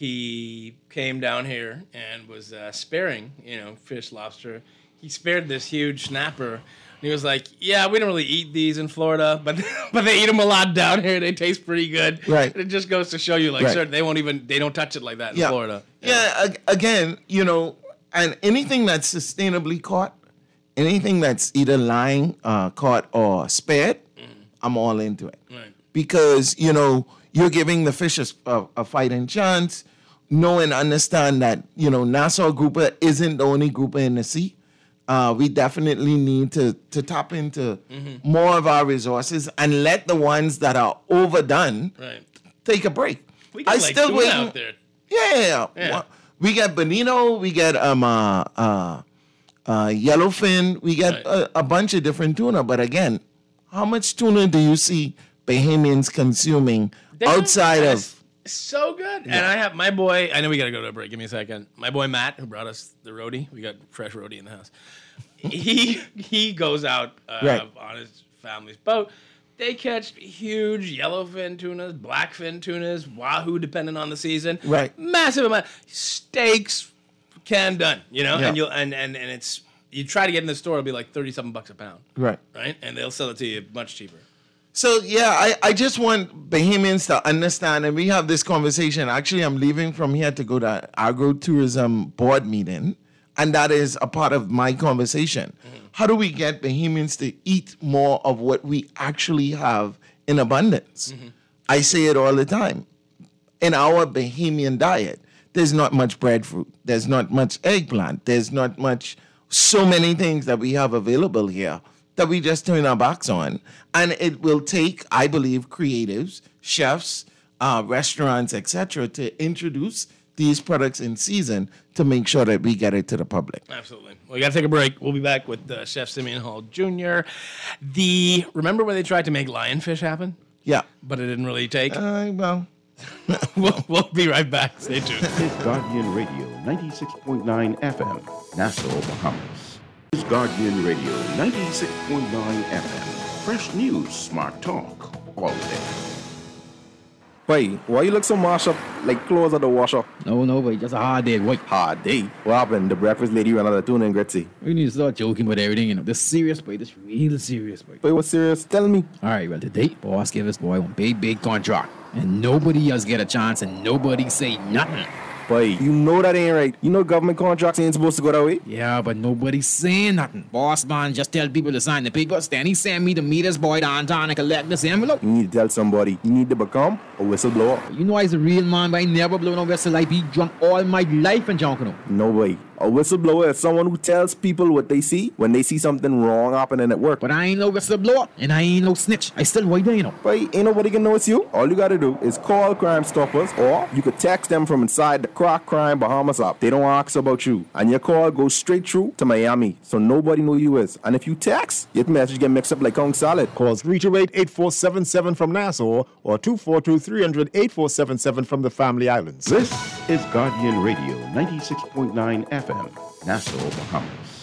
Speaker 7: He came down here and was sparing, fish, lobster. He spared this huge snapper. And he was like, "Yeah, we don't really eat these in Florida, but they eat them a lot down here. They taste pretty good."
Speaker 8: Right.
Speaker 7: And it just goes to show you, like,
Speaker 8: Right.
Speaker 7: sir, they don't touch it like that in Florida.
Speaker 8: Yeah, again, and anything that's sustainably caught, anything that's either lying, caught, or spared, I'm all into it.
Speaker 7: Right.
Speaker 8: Because, you're giving the fish a fighting chance. Know and understand that, Nassau grouper isn't the only grouper in the sea. We definitely need to tap into more of our resources and let the ones that are overdone take a break.
Speaker 7: We got tuna
Speaker 8: waiting.
Speaker 7: out there.
Speaker 8: Yeah. Well, we get bonito, we get yellowfin, we get a bunch of different tuna. But again, how much tuna do you see Bahamians consuming outside of?
Speaker 7: So good. And I have my boy, I know we got to go to a break. Give me a second. My boy Matt, who brought us the roadie. We got fresh roadie in the house. He goes out on his family's boat. They catch huge yellowfin tunas, blackfin tunas, wahoo, depending on the season.
Speaker 8: Right.
Speaker 7: Massive amount. Steaks, done,
Speaker 8: Yeah.
Speaker 7: and it's, you try to get in the store, it'll be like $37 a pound.
Speaker 8: Right.
Speaker 7: Right? And they'll sell it to you much cheaper.
Speaker 8: So, I just want Bahamians to understand, and we have this conversation. Actually, I'm leaving from here to go to agro-tourism board meeting, and that is a part of my conversation. How do we get Bahamians to eat more of what we actually have in abundance? I say it all the time. In our Bahamian diet, there's not much breadfruit. There's not much eggplant. There's not much, so many things that we have available here that we just turn our backs on. And it will take, I believe, creatives, chefs, restaurants, etc., to introduce these products in season to make sure that we get it to the public.
Speaker 7: Absolutely. Well, we got to take a break. We'll be back with Chef Simeon Hall Jr. Remember when they tried to make lionfish happen?
Speaker 8: Yeah.
Speaker 7: But it didn't really take?
Speaker 8: Well.
Speaker 7: We'll be right back. Stay tuned.
Speaker 11: Is Guardian Radio 96.9 FM, Nassau, Bahamas. Is Guardian Radio 96.9 FM.
Speaker 1: Fresh news, smart talk, all day.
Speaker 12: Boy, why you look so mashed up like clothes at the washer?
Speaker 13: No, boy, just a hard day, boy.
Speaker 12: Hard day? What happened? The breakfast lady ran out of tuna and gritty.
Speaker 13: We need to start joking about everything, you know. This serious, boy. This real serious, boy.
Speaker 12: Boy, what's serious? Tell me.
Speaker 13: All right, well, today, boss gave us boy one big contract. And nobody else get a chance and nobody say nothing.
Speaker 12: Boy, you know that ain't right. You know government contracts ain't supposed to go that way.
Speaker 13: Yeah, but nobody's saying nothing. Boss man just tell people to sign the papers. Then he send me to meet his boy downtown and collect this envelope.
Speaker 12: You need to tell somebody. You need to become a whistleblower.
Speaker 13: You know I's a real man, but I never blow no whistle. I be drunk all my life and junk, you know.
Speaker 12: No way. A whistleblower is someone who tells people what they see when they see something wrong happening at work.
Speaker 13: But I ain't no whistleblower, and I ain't no snitch. I still white there, you know.
Speaker 12: But ain't nobody can know it's you. All you gotta do is call Crime Stoppers, or you could text them from inside the Crack Crime Bahamas app. They don't ask about you. And your call goes straight through to Miami, so nobody know you is. And if you text, your message get mixed up like Kong Salad.
Speaker 14: Call 328-8477 from Nassau, or 242-300-8477 from the Family Islands.
Speaker 11: This is Guardian Radio 96.9 FM, Nassau, Bahamas.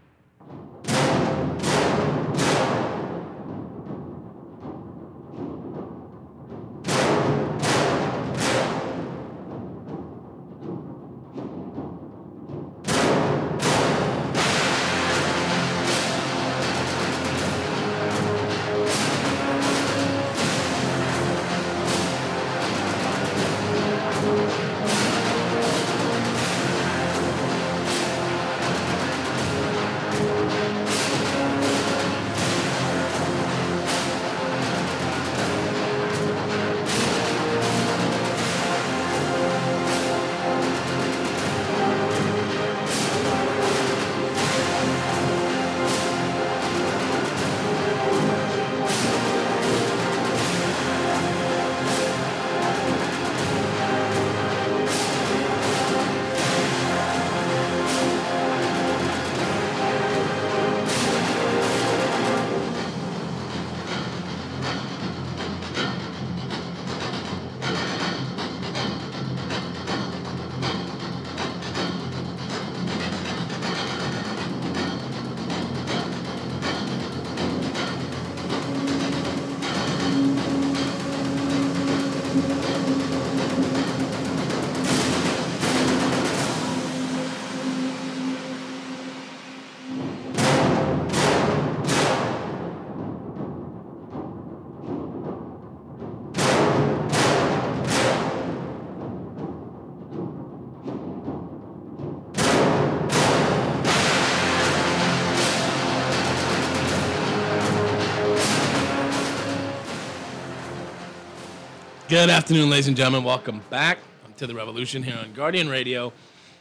Speaker 7: Good afternoon, ladies and gentlemen. Welcome back to the Revolution here on Guardian Radio,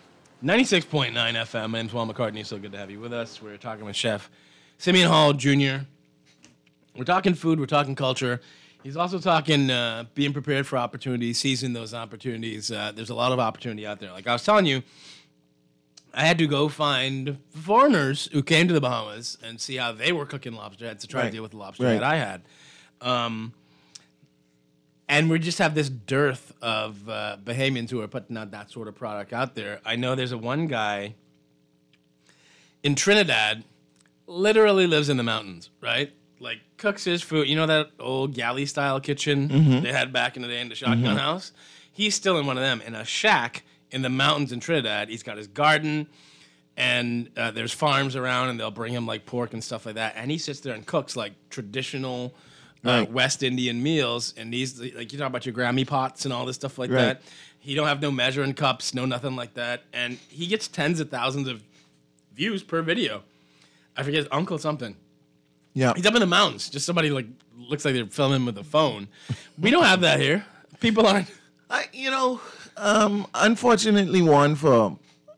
Speaker 7: 96.9 FM. My name's Juan McCartney. So good to have you with us. We're talking with Chef Simeon Hall Jr. We're talking food. We're talking culture. He's also talking being prepared for opportunities, seizing those opportunities. There's a lot of opportunity out there. Like I was telling you, I had to go find foreigners who came to the Bahamas and see how they were cooking lobster heads to try to deal with the lobster head I had. And we just have this dearth of Bahamians who are putting out that sort of product out there. I know there's one guy in Trinidad, literally lives in the mountains, right? Like cooks his food. You know that old galley-style kitchen they had back in the day in the shotgun house? He's still in one of them, in a shack in the mountains in Trinidad. He's got his garden, and there's farms around, and they'll bring him like pork and stuff like that. And he sits there and cooks like traditional West Indian meals, and these, like you talk about your Grammy pots and all this stuff like that. He don't have no measuring cups, no nothing like that, and he gets tens of thousands of views per video. I forget his uncle something.
Speaker 8: Yeah,
Speaker 7: he's up in the mountains. Just somebody like looks like they're filming with a phone. We don't have that here. People aren't.
Speaker 8: Unfortunately, one for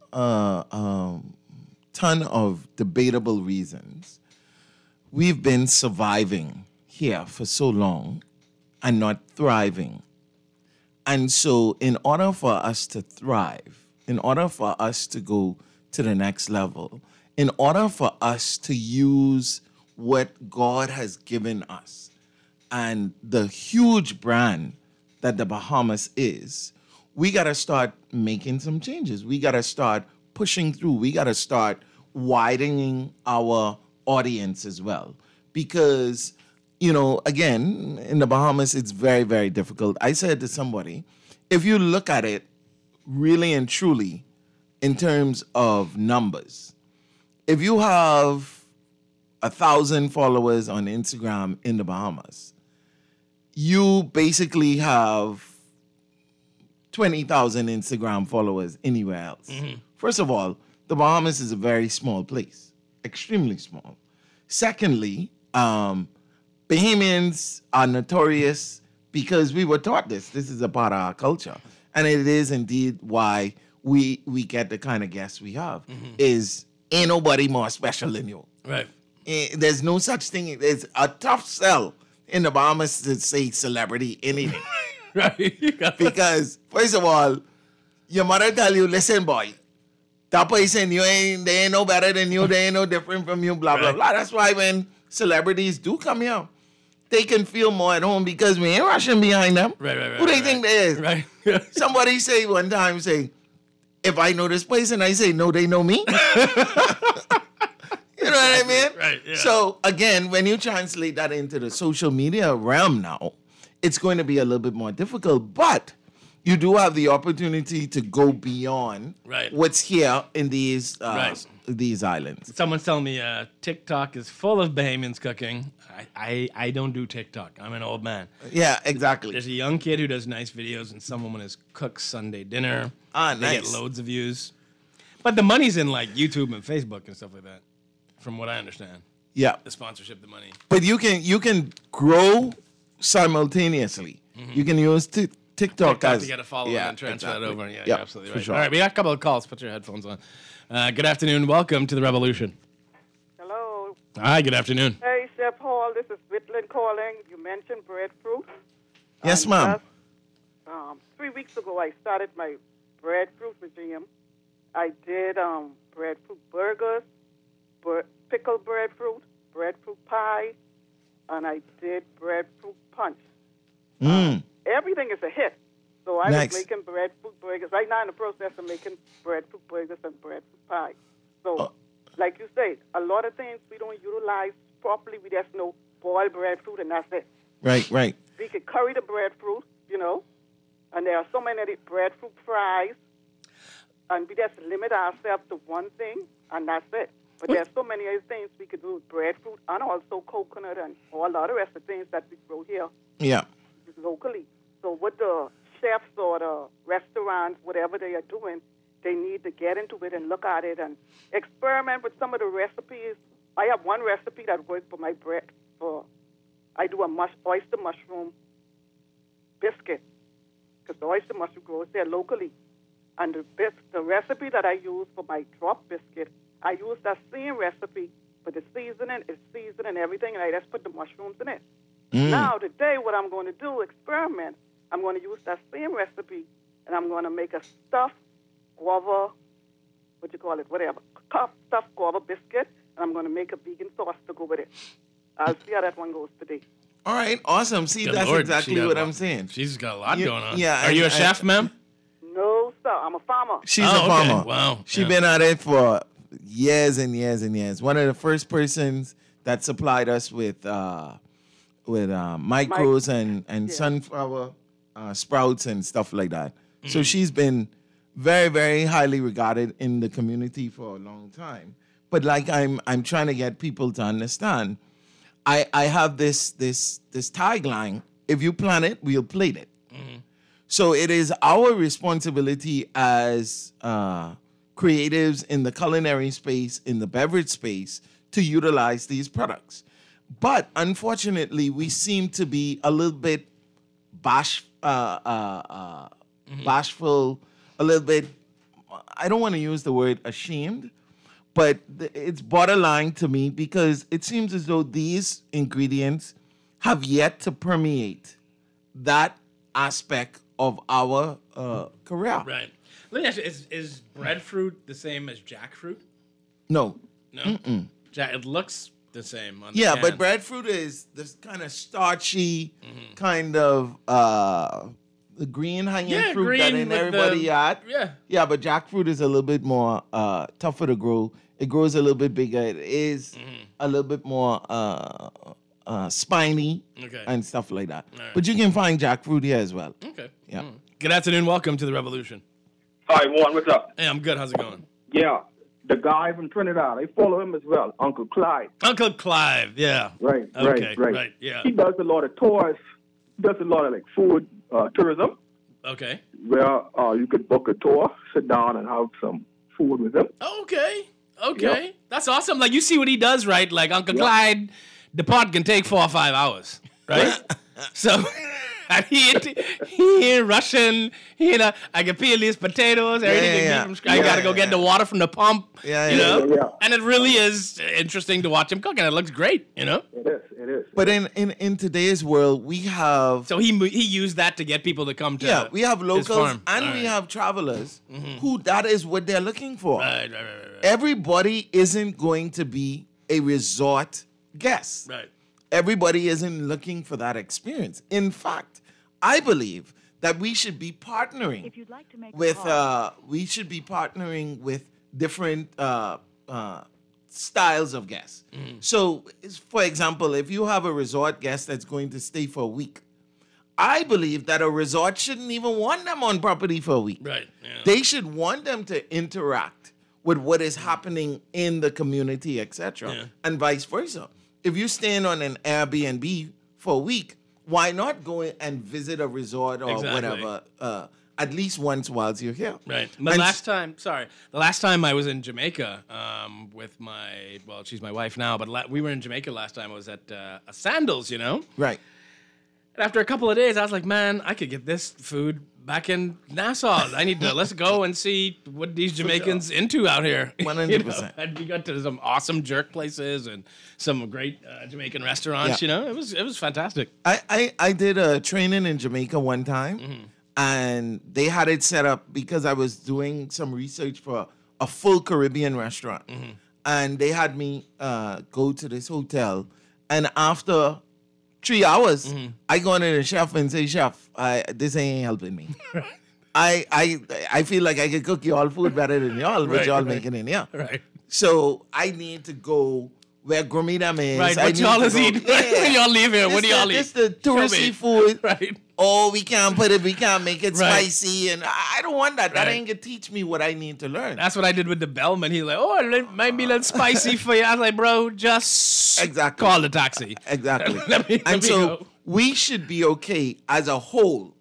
Speaker 8: ton of debatable reasons, we've been surviving here for so long and not thriving. And so in order for us to thrive, in order for us to go to the next level, in order for us to use what God has given us and the huge brand that the Bahamas is, we got to start making some changes. We got to start pushing through. We got to start widening our audience as well. Because again, in the Bahamas, it's very, very difficult. I said to somebody, if you look at it really and truly in terms of numbers, if you have 1,000 followers on Instagram in the Bahamas, you basically have 20,000 Instagram followers anywhere else. First of all, the Bahamas is a very small place, extremely small. Secondly, Bahamians are notorious because we were taught this. This is a part of our culture. And it is indeed why we get the kind of guests we have, is ain't nobody more special than you.
Speaker 7: Right.
Speaker 8: There's no such thing. It's a tough sell in the Bahamas to say celebrity anything.
Speaker 7: Right.
Speaker 8: Because, first of all, your mother tell you, listen, boy, that person, they ain't no better than you, they ain't no different from you, blah, blah, blah. That's why when celebrities do come here, they can feel more at home because we ain't rushing behind them.
Speaker 7: Right.
Speaker 8: Who they think they is?
Speaker 7: Right.
Speaker 8: Somebody say one time, if I know this person, I say, no, they know me. You know what I mean?
Speaker 7: Right, yeah.
Speaker 8: So, again, when you translate that into the social media realm now, it's going to be a little bit more difficult, but you do have the opportunity to go beyond what's here in these islands.
Speaker 7: Someone's telling me TikTok is full of Bahamians cooking. I don't do TikTok. I'm an old man.
Speaker 8: Yeah, exactly.
Speaker 7: There's a young kid who does nice videos, and some woman has cooked Sunday dinner.
Speaker 8: They
Speaker 7: They get loads of views. But the money's in like YouTube and Facebook and stuff like that, from what I understand.
Speaker 8: Yeah.
Speaker 7: The sponsorship, the money.
Speaker 8: But you can grow simultaneously. You can use TikTok as
Speaker 7: to get a follow and transfer that over. Yeah,
Speaker 8: Yep,
Speaker 7: you're absolutely
Speaker 8: for
Speaker 7: right.
Speaker 8: sure.
Speaker 7: All right, we got a couple of calls. Put your headphones on. Good afternoon. Welcome to the Revolution.
Speaker 15: Hello.
Speaker 7: Hi, good afternoon.
Speaker 15: Hey, Chef Hall. This is Whitland calling. You mentioned breadfruit.
Speaker 8: Yes, ma'am.
Speaker 15: 3 weeks ago, I started my breadfruit regime. I did breadfruit burgers, pickled breadfruit pie, and I did breadfruit punch. Everything is a hit. So I was making breadfruit burgers. Right now in the process of making breadfruit burgers and breadfruit pie. So, like you said, a lot of things we don't utilize properly. We just know boiled breadfruit and that's it.
Speaker 8: Right.
Speaker 15: We could curry the breadfruit, and there are so many breadfruit fries, and we just limit ourselves to one thing, and that's it. But there's so many other things we could do with breadfruit and also coconut and all the other rest of things that we grow here locally. So what the chefs or the restaurants, whatever they are doing, they need to get into it and look at it and experiment with some of the recipes. I have one recipe that works for my bread. I do a oyster mushroom biscuit because the oyster mushroom grows there locally. And the recipe that I use for my drop biscuit, I use that same recipe, but the seasoning is seasoned everything, and I just put the mushrooms in it. Now, today, what I'm going to do, experiment, I'm going to use that same recipe, and I'm going to make a stuffed guava, stuffed guava biscuit, and I'm going to make a vegan sauce to go with it. I'll see how that one goes today.
Speaker 8: All right, awesome. See,
Speaker 7: Good
Speaker 8: that's
Speaker 7: Lord,
Speaker 8: exactly what I'm saying.
Speaker 7: She's got a lot going on.
Speaker 8: Yeah.
Speaker 7: Are you a chef, ma'am?
Speaker 15: No, sir. I'm a farmer.
Speaker 8: She's a farmer.
Speaker 7: Wow.
Speaker 8: She's been at it for years and years and years. One of the first persons that supplied us with micros and sunflower sprouts and stuff like that. So she's been very, very highly regarded in the community for a long time. But like I'm trying to get people to understand, I have this tagline: if you plant it, we'll plate it. So it is our responsibility as creatives in the culinary space, in the beverage space, to utilize these products. But unfortunately, we seem to be a little bit bashful, a little bit, I don't want to use the word ashamed, but it's borderline to me because it seems as though these ingredients have yet to permeate that aspect of our career.
Speaker 7: Right. Let me ask you, is breadfruit the same as jackfruit?
Speaker 8: No.
Speaker 7: No?
Speaker 8: Mm-mm.
Speaker 7: It looks the same on the
Speaker 8: Yeah,
Speaker 7: can.
Speaker 8: but breadfruit is this kind of starchy, kind of the green hanging fruit that in everybody at. Yeah, but jackfruit is a little bit more tougher to grow. It grows a little bit bigger. It is a little bit more spiny
Speaker 7: Okay.
Speaker 8: and stuff like that.
Speaker 7: All right.
Speaker 8: But you can find jackfruit here as well.
Speaker 7: Okay.
Speaker 8: Yeah.
Speaker 7: Good afternoon. Welcome to the Revolution.
Speaker 16: Hi, Juan. What's up?
Speaker 7: Hey, I'm good. How's it going?
Speaker 16: Yeah, the guy from Trinidad. I follow him as well, Uncle Clyde.
Speaker 7: Uncle Clive. Yeah.
Speaker 16: Right.
Speaker 7: Okay.
Speaker 16: Right.
Speaker 7: Yeah.
Speaker 16: He does a lot of tours. Does a lot of like food tourism,
Speaker 7: Okay.
Speaker 16: where you could book a tour, sit down, and have some food with him.
Speaker 7: Okay. That's awesome. Like, you see what he does, right? Like, Uncle Clyde, the pod can take 4 or 5 hours, right? So, and he ain't Russian. I can peel these potatoes. Everything. I gotta go get the water from the pump. You know? And it really is interesting to watch him cook, and it looks great, you know?
Speaker 16: It is.
Speaker 8: But in today's world, we have...
Speaker 7: So he used that to get people to come to
Speaker 8: Yeah, we have
Speaker 7: his
Speaker 8: locals
Speaker 7: farm.
Speaker 8: and
Speaker 7: All
Speaker 8: we
Speaker 7: right.
Speaker 8: have travelers who that is what they're looking for.
Speaker 7: Right.
Speaker 8: Everybody isn't going to be a resort guest.
Speaker 7: Right.
Speaker 8: Everybody isn't looking for that experience. In fact, I believe that we should be partnering with different styles of guests. So, for example, if you have a resort guest that's going to stay for a week, I believe that a resort shouldn't even want them on property for a week.
Speaker 7: Right. Yeah.
Speaker 8: They should want them to interact with what is happening in the community, etc., and vice versa. If you're staying on an Airbnb for a week, why not go in and visit a resort or whatever at least once while you're here?
Speaker 7: Right. The last time I was in Jamaica with she's my wife now, but we were in Jamaica last time. I was at a Sandals, you know?
Speaker 8: Right.
Speaker 7: And after a couple of days, I was like, man, I could get this food back in Nassau. Let's go and see what these Jamaicans into out here.
Speaker 8: 100%.
Speaker 7: And we got to some awesome jerk places and some great Jamaican restaurants, you know? It was fantastic.
Speaker 8: I did a training in Jamaica one time, and they had it set up because I was doing some research for a full Caribbean restaurant. And they had me go to this hotel, and after 3 hours, I go into the chef and say, "Chef, this ain't helping me. I feel like I could cook y'all food better than y'all, but y'all making it here.
Speaker 7: Right.
Speaker 8: So I need to go where Gromidam is.
Speaker 7: Right, what y'all is eating. When y'all leave here, what do y'all eat?
Speaker 8: It's the touristy food.
Speaker 7: Right.
Speaker 8: Oh, we can't make it spicy. And I don't want that. That ain't going to teach me what I need to learn.
Speaker 7: That's what I did with the bellman. He's like, oh, it might be a little spicy for you. I was like, bro, just call the taxi.
Speaker 8: Exactly.
Speaker 7: Let me go.
Speaker 8: We should be okay as a whole,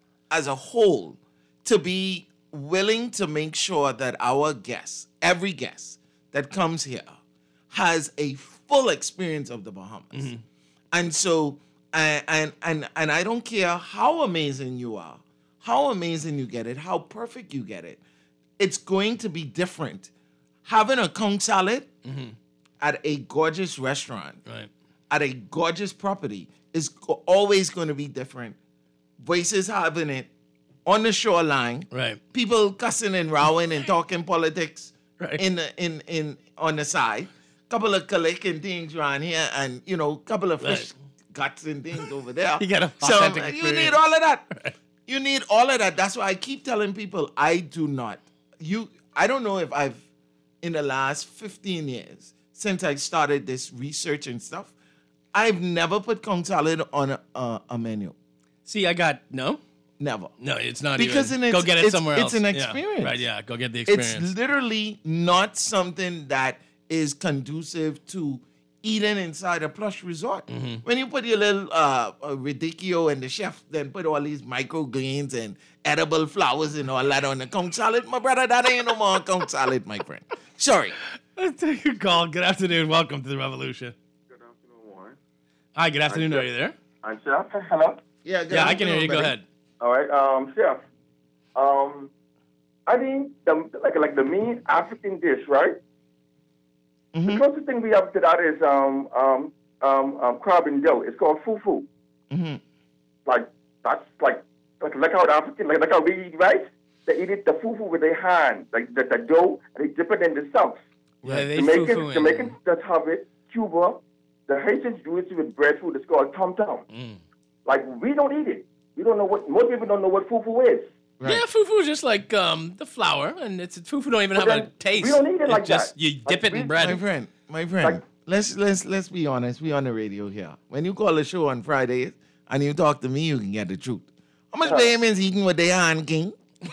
Speaker 8: to be willing to make sure that our guests, every guest that comes here, has a full experience of the Bahamas. And so, and I don't care how amazing you are, how amazing you get it, how perfect you get it. It's going to be different. Having a conch salad at a gorgeous restaurant, at a gorgeous property, is always going to be different. Voices having it on the shoreline, people cussing and rowing and talking politics on the side. Couple of collecting things around here, and couple of fish guts and things over there.
Speaker 7: You get a
Speaker 8: so
Speaker 7: authentic
Speaker 8: you
Speaker 7: experience.
Speaker 8: need all of that. You need all of that. That's why I keep telling people I do not. I don't know if I've in the last 15 years since I started this research and stuff, I've never put conch salad on a menu.
Speaker 7: See, I got no.
Speaker 8: Never.
Speaker 7: No, it's not
Speaker 8: because
Speaker 7: even. Go get it somewhere else.
Speaker 8: It's an experience.
Speaker 7: Yeah. Right, yeah. Go get the experience.
Speaker 8: It's literally not something that is conducive to eating inside a plush resort. When you put your little radicchio and the chef then put all these microgreens and edible flowers and all that on the conch salad, my brother, that ain't no more conch salad, my friend. Sorry.
Speaker 7: Let's take a call. Good afternoon. Welcome to the Revolution.
Speaker 17: Good afternoon, Warren.
Speaker 7: Hi, good afternoon. Are you there?
Speaker 17: I'm Chef. Hello?
Speaker 8: Yeah,
Speaker 7: I can hear you. Go ahead.
Speaker 17: All right, Chef. I think the main African dish, right? The closest thing we have to that is crab and dough. It's called fufu. Like that's like how the African like how we eat rice. They eat it the fufu with their hand, like the dough, and they dip it in the sauce.
Speaker 7: Yeah, they
Speaker 17: Jamaicans just have it. Cuba, the Haitians do it with breadfruit. It's called tom tom. Like we don't eat it. We don't know what. Most people don't know what fufu is.
Speaker 7: Right. Yeah, fufu is just like the flour, and fufu don't even have a taste.
Speaker 17: We don't eat it like
Speaker 7: just,
Speaker 17: that.
Speaker 7: You dip it in bread.
Speaker 8: My friend. let's be honest. We on the radio here. When you call a show on Fridays and you talk to me, you can get the truth. How much Bahamians eating with their hand, King?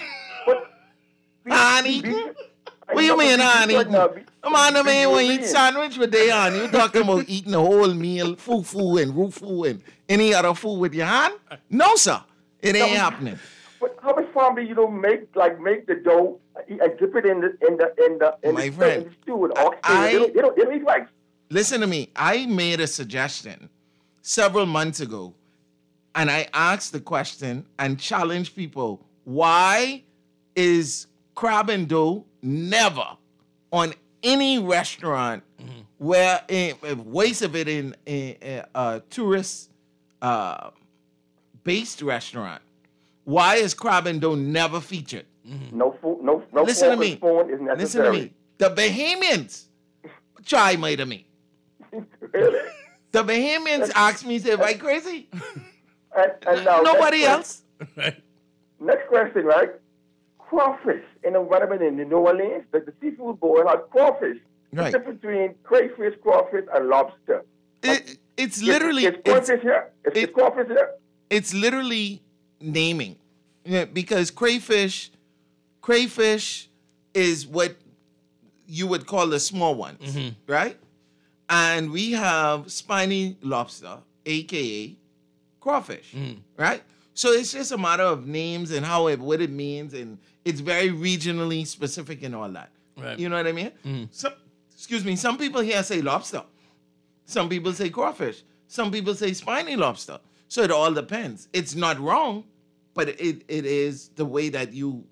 Speaker 8: Hand eating? What you mean hand eating? Come on, the man when you eat sandwich with their hand. You talking about eating a whole meal, fufu and rufu and any other food with your hand? No, sir. It ain't happening.
Speaker 17: But how much farm do make the dough and dip it in the stew with oxtail? They don't eat rice.
Speaker 8: Listen to me. I made a suggestion several months ago, and I asked the question and challenged people: why is crab and dough never on any restaurant where waste of it in a tourist based restaurant? Why is crab and dough never featured?
Speaker 17: No food, no
Speaker 8: Listen to me.
Speaker 17: spoon is necessary.
Speaker 8: Listen to me. The Bahamians try made of me.
Speaker 17: Really?
Speaker 8: The Bahamians asked me, say, am I crazy?
Speaker 17: And now,
Speaker 8: Nobody else.
Speaker 17: Next question, right? Crawfish in the New Orleans, the seafood bowl had crawfish.
Speaker 8: Right.
Speaker 17: The difference between crayfish, crawfish, and lobster.
Speaker 8: It's literally...
Speaker 17: It's crawfish here? It's crawfish here?
Speaker 8: It's literally naming. Yeah, because crayfish is what you would call the small ones, right? And we have spiny lobster, a.k.a. crawfish, right? So it's just a matter of names and what it means, and it's very regionally specific and all that.
Speaker 7: Right.
Speaker 8: You know what I mean? Some people here say lobster. Some people say crawfish. Some people say spiny lobster. So it all depends. It's not wrong, but it is the way that you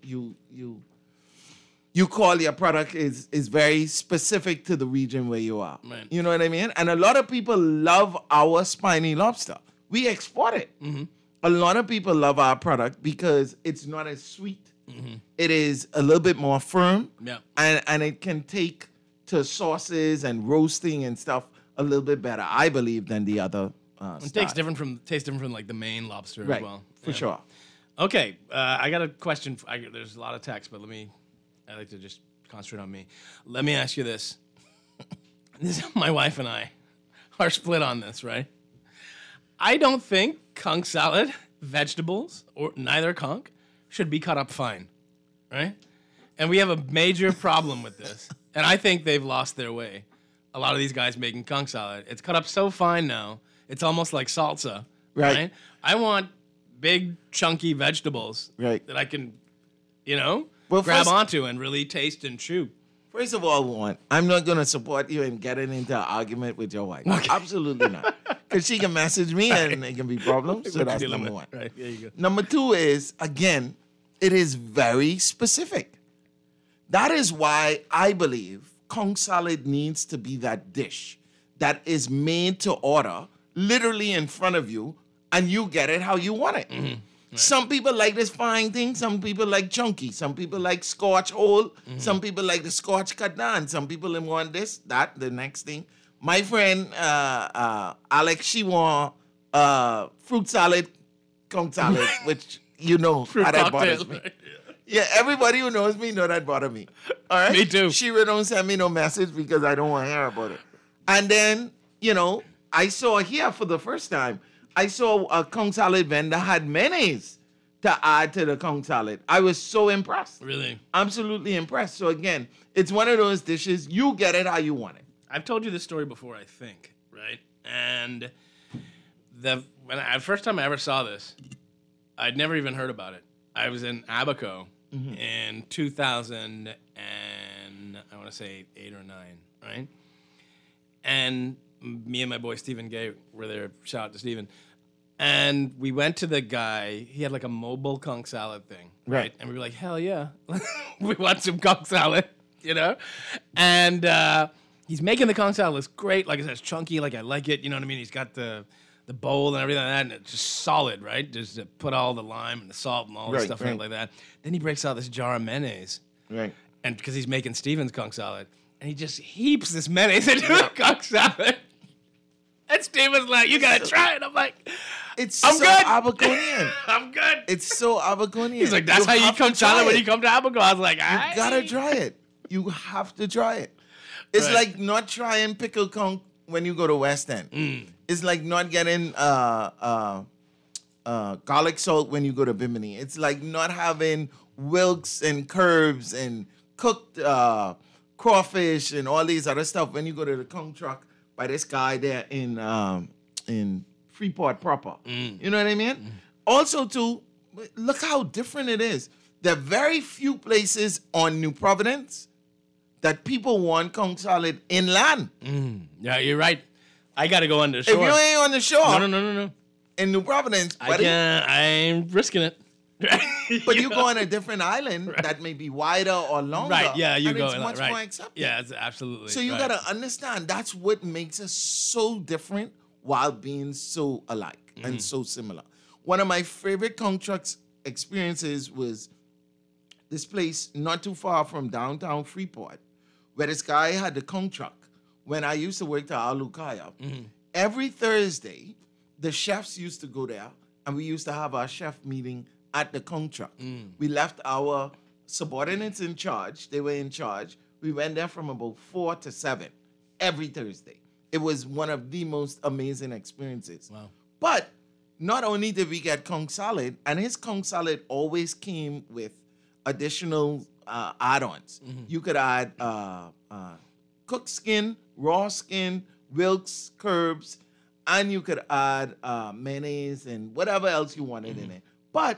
Speaker 8: call your product is very specific to the region where you are.
Speaker 7: Right.
Speaker 8: You know what I mean? And a lot of people love our spiny lobster. We export it. A lot of people love our product because it's not as sweet. It is a little bit more firm.
Speaker 7: Yeah.
Speaker 8: And it can take to sauces and roasting and stuff a little bit better, I believe, than the other
Speaker 7: It tastes different from like the Maine lobster
Speaker 8: right,
Speaker 7: as well.
Speaker 8: for sure.
Speaker 7: Okay, I got a question. There's a lot of text, but I like to just concentrate on me. Let me ask you this. My wife and I are split on this, right? I don't think conch salad, vegetables, or neither conch, should be cut up fine, right? And we have a major problem with this. And I think they've lost their way. A lot of these guys making conch salad, it's cut up so fine now, it's almost like salsa, right? I want big, chunky vegetables that I can, grab onto and really taste and chew.
Speaker 8: First of all, I'm not going to support you in getting into an argument with your wife. Okay. Absolutely not. Because she can message me and it can be problems. So that's number one.
Speaker 7: Right, there you go.
Speaker 8: Number two is, again, it is very specific. That is why I believe conch salad needs to be that dish that is made to order literally in front of you and you get it how you want it.
Speaker 7: Right.
Speaker 8: Some people like this fine thing. Some people like chunky. Some people like scotch whole. Some people like the scotch cut down. Some people want this, that, the next thing. My friend Alex, she want fruit salad, conch salad, which
Speaker 7: fruit
Speaker 8: how that
Speaker 7: cocktail,
Speaker 8: bothers me. Yeah, everybody who knows me know that bother me. All right?
Speaker 7: Me too.
Speaker 8: She don't send me no message because I don't want to hear about it. And then, I saw here for the first time, I saw a conch salad vendor had mayonnaise to add to the conch salad. I was so impressed.
Speaker 7: Really?
Speaker 8: Absolutely impressed. So again, it's one of those dishes, you get it how you want it.
Speaker 7: I've told you this story before, I think, right? And the first time I ever saw this, I'd never even heard about it. I was in Abaco in 2000 and I want to say 8 or 9, right? And me and my boy Stephen Gay were there. Shout out to Stephen. And we went to the guy. He had like a mobile conch salad thing, right? And we were like, hell yeah, we want some conch salad, And he's making the conch salad. It's great. Like I said, it's chunky. Like I like it. You know what I mean? He's got the bowl and everything like that, and it's just solid, right? Just to put all the lime and the salt and all the stuff in it like that. Then he breaks out this jar of mayonnaise,
Speaker 8: right? And
Speaker 7: because he's making Stephen's conch salad, and he just heaps this mayonnaise into the conch salad. And Stephen's like, "You gotta try it." I'm like, I'm
Speaker 8: so
Speaker 7: good.
Speaker 8: Abaconian.
Speaker 7: I'm good.
Speaker 8: It's so Abaconian.
Speaker 7: He's like, "That's how you eat conch salad when you come to Abaco." I was like,
Speaker 8: You gotta try it. You have to try it. It's like not trying pickled conch when you go to West End. It's like not getting garlic salt when you go to Bimini. It's like not having Wilkes and Curbs and cooked crawfish and all these other stuff when you go to the Kong truck by this guy there in Freeport proper. You know what I mean? Also, too, look how different it is. There are very few places on New Providence that people want Kong salad inland.
Speaker 7: Yeah, you're right. I got to go on the shore.
Speaker 8: If you ain't on the shore,
Speaker 7: no.
Speaker 8: in New Providence, buddy,
Speaker 7: I'm risking it.
Speaker 8: but you go on a different island that may be wider or longer.
Speaker 7: Right, yeah, you
Speaker 8: and
Speaker 7: go.
Speaker 8: It's much more accepted.
Speaker 7: Yeah, it's absolutely.
Speaker 8: So you
Speaker 7: right.
Speaker 8: got to understand that's what makes us so different while being so alike and so similar. One of my favorite Kong trucks experiences was this place not too far from downtown Freeport, where this guy had the Kong truck when I used to work at Alukaya. Every Thursday, the chefs used to go there, and we used to have our chef meeting at the Kong truck. We left our subordinates in charge. They were in charge. We went there from about 4 to 7 every Thursday. It was one of the most amazing experiences.
Speaker 7: Wow.
Speaker 8: But not only did we get Kong salad, and his Kong salad always came with additional add-ons. You could add cooked skin, raw skin, Wilkes, Curbs, and you could add mayonnaise and whatever else you wanted in it. But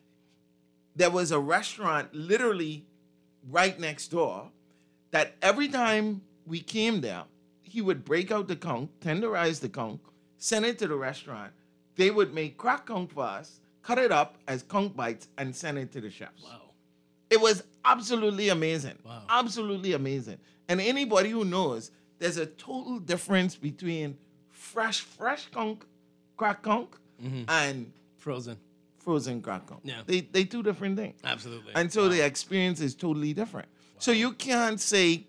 Speaker 8: there was a restaurant literally right next door that every time we came there, he would break out the conch, tenderize the conch, send it to the restaurant. They would make cracked conch for us, cut it up as conch bites, and send it to the chefs.
Speaker 7: Wow.
Speaker 8: It was absolutely amazing.
Speaker 7: Wow.
Speaker 8: Absolutely amazing. And anybody who knows, there's a total difference between fresh conch, cracked conch, and
Speaker 7: frozen
Speaker 8: cracked conch.
Speaker 7: Yeah.
Speaker 8: They two different things.
Speaker 7: Absolutely.
Speaker 8: And so the experience is totally different. So you can't say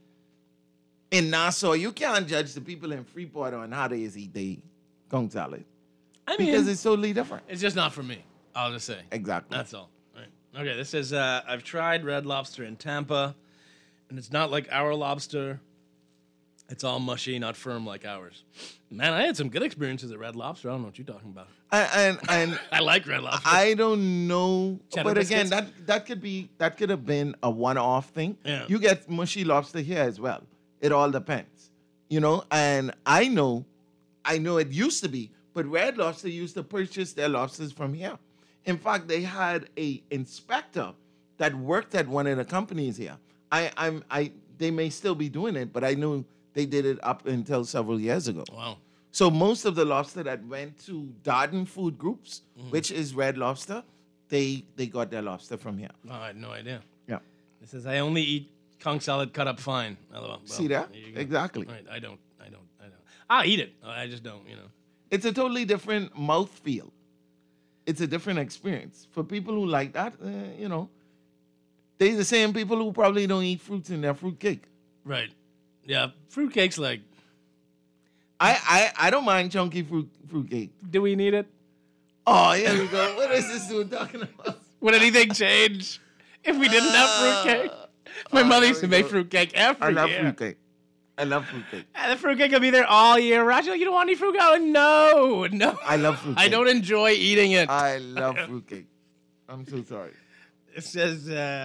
Speaker 8: in Nassau, you can't judge the people in Freeport on how they eat their conch salad. Because it's totally different.
Speaker 7: It's just not for me, I'll just say.
Speaker 8: Exactly.
Speaker 7: That's all. All right. Okay, this says, I've tried Red Lobster in Tampa, and it's not like our lobster. It's all mushy, not firm like ours. Man, I had some good experiences at Red Lobster. I don't know what you're talking about.
Speaker 8: And
Speaker 7: I like Red Lobster.
Speaker 8: I don't know,
Speaker 7: Cheddar
Speaker 8: but again,
Speaker 7: biscuits?
Speaker 8: that could have been a one-off thing.
Speaker 7: Yeah.
Speaker 8: You get mushy lobster here as well. It all depends, And I know it used to be, but Red Lobster used to purchase their lobsters from here. In fact, they had a inspector that worked at one of the companies here. They may still be doing it, but I knew they did it up until several years ago.
Speaker 7: Wow.
Speaker 8: So most of the lobster that went to Darden Food Groups, which is Red Lobster, they got their lobster from here.
Speaker 7: Oh, I had no idea.
Speaker 8: Yeah.
Speaker 7: It says, I only eat conch salad cut up fine. LOL. Well,
Speaker 8: See that?
Speaker 7: there you go.
Speaker 8: Exactly.
Speaker 7: Right, I don't. I'll eat it. I just don't,
Speaker 8: It's a totally different mouthfeel. It's a different experience. For people who like that, they're the same people who probably don't eat fruits in their fruit cake.
Speaker 7: Right. Yeah, fruitcake's like...
Speaker 8: I don't mind chunky fruit cake.
Speaker 7: Do we need it?
Speaker 8: Oh, here we go. What is this dude talking about?
Speaker 7: Would anything change if we didn't have fruitcake? My mother used to make fruitcake every year.
Speaker 8: I love fruitcake.
Speaker 7: And the fruitcake will be there all year round. She's like, you don't want any fruitcake? No.
Speaker 8: I love fruitcake.
Speaker 7: I don't enjoy eating it.
Speaker 8: I love fruitcake. I'm so sorry.
Speaker 7: It says,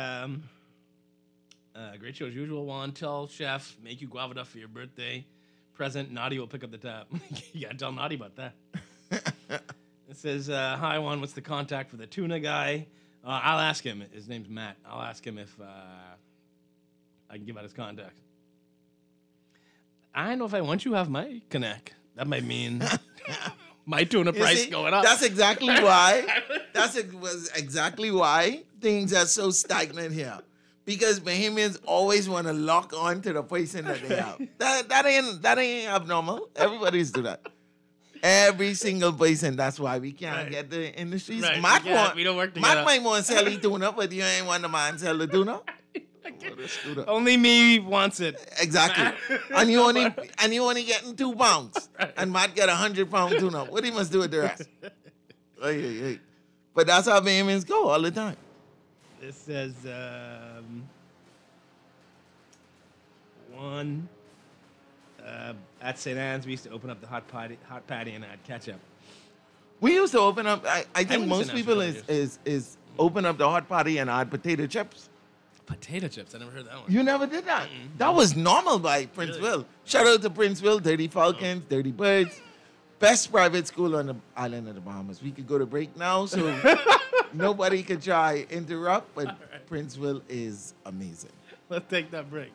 Speaker 7: great show as usual, Juan. Tell chef, make you guava duff for your birthday present. Naughty will pick up the tab. You gotta tell Naughty about that. It says, hi, Juan, what's the contact for the tuna guy? I'll ask him. His name's Matt. I'll ask him if I can give out his contact. I don't know if I want you to have my connect. That might mean my tuna price going up.
Speaker 8: That's exactly why. Was exactly why things are so stagnant here. Because Bahamians always want to lock on to the person that they have. That ain't abnormal. Everybody's do that. Every single person. That's why we can't get the industries.
Speaker 7: Right, we don't work together.
Speaker 8: Matt might want to sell the tuna, but you ain't want the man sell the tuna.
Speaker 7: Only me wants it.
Speaker 8: Exactly. and you only getting 2 pounds. Right. And Matt get 100-pound tuna. What he must do with the rest? Hey. But that's how Bahamians go all the time.
Speaker 7: This says one. at St. Anne's, we used to open up the hot patty and add ketchup.
Speaker 8: We used to open up. I
Speaker 7: went
Speaker 8: think
Speaker 7: to
Speaker 8: most
Speaker 7: St.
Speaker 8: people
Speaker 7: Anne's
Speaker 8: is open up the hot potty and add potato chips.
Speaker 7: Potato chips? I never heard that one.
Speaker 8: You never did that? That was normal by Princeville. Shout out to Princeville, Dirty Falcons, Dirty Birds. Best private school on the island of the Bahamas. We could go to break now, so nobody could try interrupt, but right. Princeville is amazing.
Speaker 7: Let's take that break.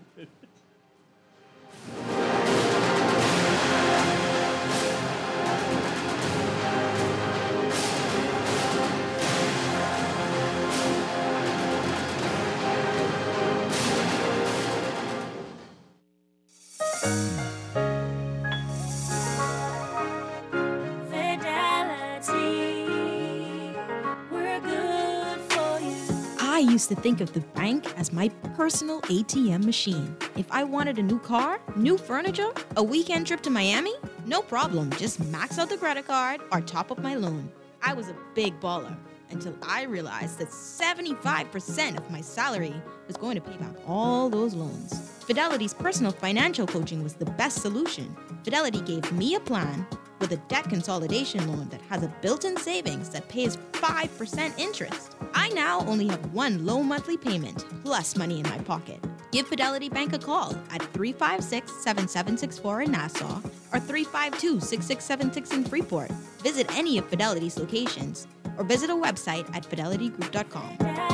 Speaker 3: I used to think of the bank as my personal ATM machine. If I wanted a new car, new furniture, a weekend trip to Miami, no problem. Just max out the credit card or top up my loan. I was a big baller until I realized that 75% of my salary was going to pay back all those loans. Fidelity's personal financial coaching was the best solution. Fidelity gave me a plan with a debt consolidation loan that has a built-in savings that pays 5% interest. I now only have one low monthly payment, plus money in my pocket. Give Fidelity Bank a call at 356-7764 in Nassau or 352-6676 in Freeport. Visit any of Fidelity's locations or visit a website at fidelitygroup.com.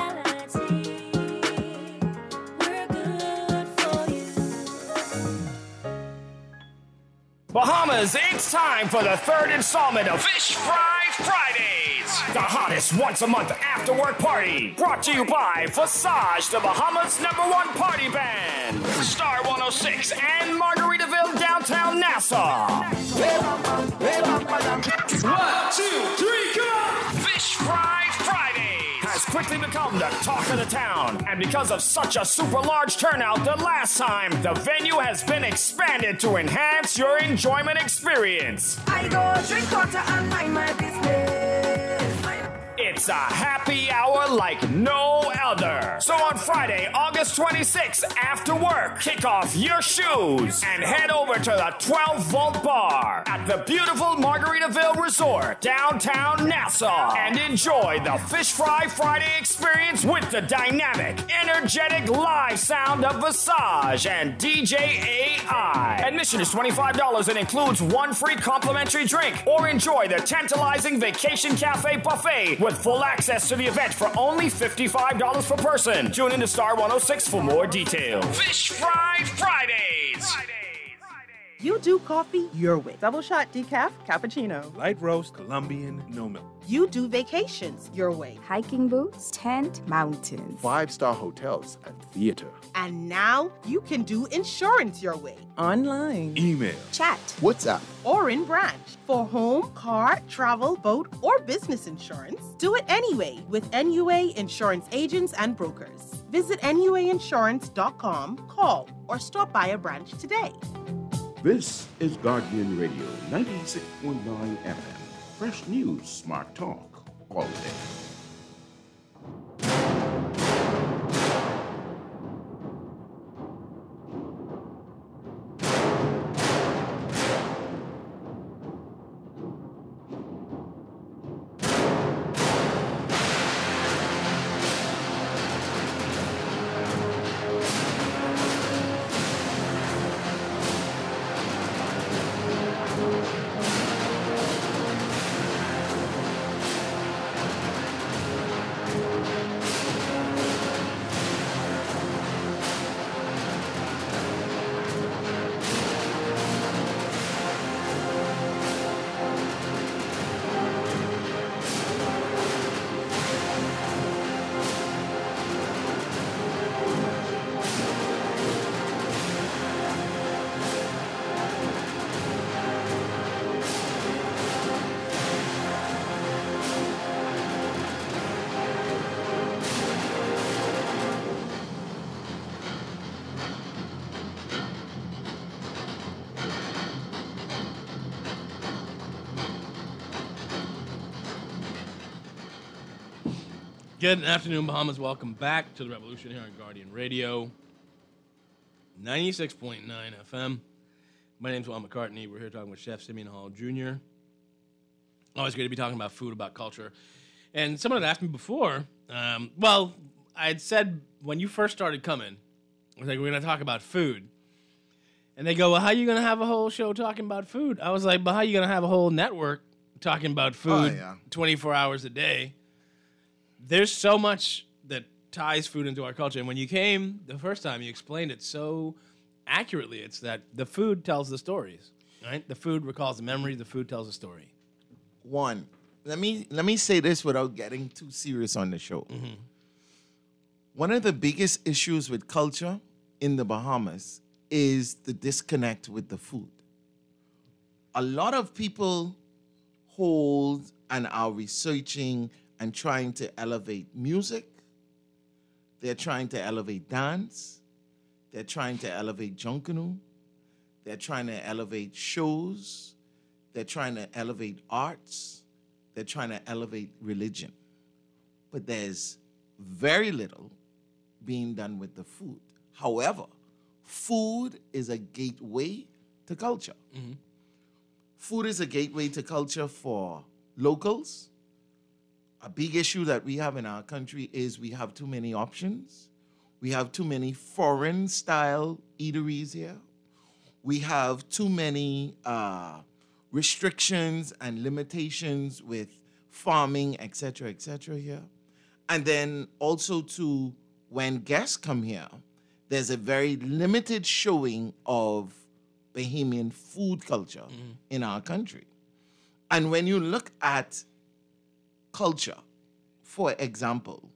Speaker 18: Bahamas, it's time for the third installment of Fish Fry Fridays, the hottest once-a-month after-work party, brought to you by Visage, the Bahamas' #1 party band, Star 106 and Margaritaville, downtown Nassau. 1, 2, 3, go! Fish Fry Fridays has quickly become the talk of the town, and because of such a super large turnout the last time, the venue has been expanded to enhance your enjoyment experience. I go drink water and mind my business. It's a happy hour like no other. So on Friday, August 26th, after work, kick off your shoes and head over to the 12 Volt Bar at the beautiful Margaritaville Resort, downtown Nassau, and enjoy the Fish Fry Friday experience with the dynamic, energetic live sound of Visage and DJ AI. Admission is $25 and includes one free complimentary drink, or enjoy the tantalizing Vacation Cafe buffet with full access to the event for only $55 per person. Tune into Star 106 for more details. Fish Fry Fridays.
Speaker 5: You do coffee your way. Double shot decaf, cappuccino.
Speaker 19: Light roast, Colombian, no milk.
Speaker 5: You do vacations your way.
Speaker 20: Hiking boots, tent, mountains.
Speaker 4: 5-star hotels and theater.
Speaker 5: And now you can do insurance your way.
Speaker 19: Online. Email.
Speaker 5: Chat.
Speaker 4: WhatsApp.
Speaker 5: Or in branch. For home, car, travel, boat, or business insurance, do it anyway with NUA Insurance Agents and Brokers. Visit NUAinsurance.com, call, or stop by a branch today.
Speaker 11: This is Guardian Radio 96.9 FM. Fresh news, smart talk, all day.
Speaker 7: Good afternoon, Bahamas. Welcome back to the Revolution here on Guardian Radio 96.9 FM. My name's Juan McCartney. We're here talking with Chef Simeon Hall Jr. Always great to be talking about food, about culture. And someone had asked me before, I had said when you first started coming, I was like, we're going to talk about food. And they go, well, how are you going to have a whole show talking about food? I was like, but how are you going to have a whole network talking about food 24 hours a day? There's so much that ties food into our culture. And when you came the first time, you explained it so accurately. It's that the food tells the stories, right? The food recalls the memory. The food tells the story.
Speaker 8: One, let me say this without getting too serious on the show.
Speaker 7: Mm-hmm.
Speaker 8: One of the biggest issues with culture in the Bahamas is the disconnect with the food. A lot of people hold and are researching and trying to elevate music. They're trying to elevate dance. They're trying to elevate Junkanoo. They're trying to elevate shows. They're trying to elevate arts. They're trying to elevate religion. But there's very little being done with the food. However, food is a gateway to culture.
Speaker 7: Mm-hmm.
Speaker 8: Food is a gateway to culture for locals. A big issue that we have in our country is we have too many options. We have too many foreign-style eateries here. We have too many restrictions and limitations with farming, et cetera, here. And then also, too, when guests come here, there's a very limited showing of Bahamian food culture in our country. And when you look at culture, for example,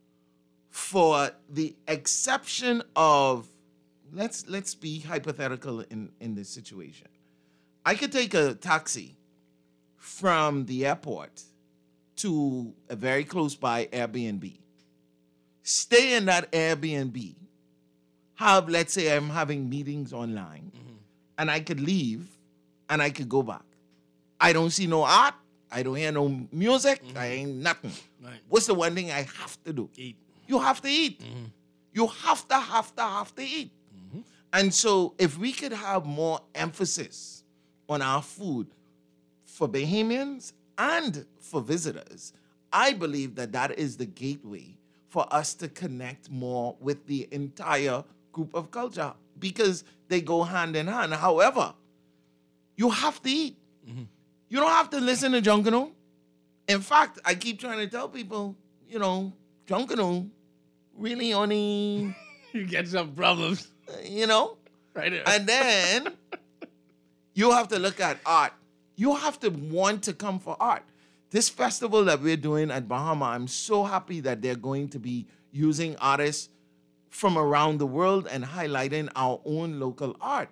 Speaker 8: for the exception of, let's be hypothetical in this situation. I could take a taxi from the airport to a very close by Airbnb, stay in that Airbnb, have, let's say I'm having meetings online, and I could leave and I could go back. I don't see no art. I don't hear no music. I ain't nothing.
Speaker 7: Right.
Speaker 8: What's the one thing I have to do?
Speaker 7: Eat.
Speaker 8: You have to eat. You have to eat. And so if we could have more emphasis on our food for Bahamians and for visitors, I believe that that is the gateway for us to connect more with the entire group of culture because they go hand in hand. However, you have to eat. You don't have to listen to Junkanoo. In fact, I keep trying to tell people, Junkanoo really only...
Speaker 7: You get some problems. Right here.
Speaker 8: And then you have to look at art. You have to want to come for art. This festival that we're doing at Bahama, I'm so happy that they're going to be using artists from around the world and highlighting our own local art.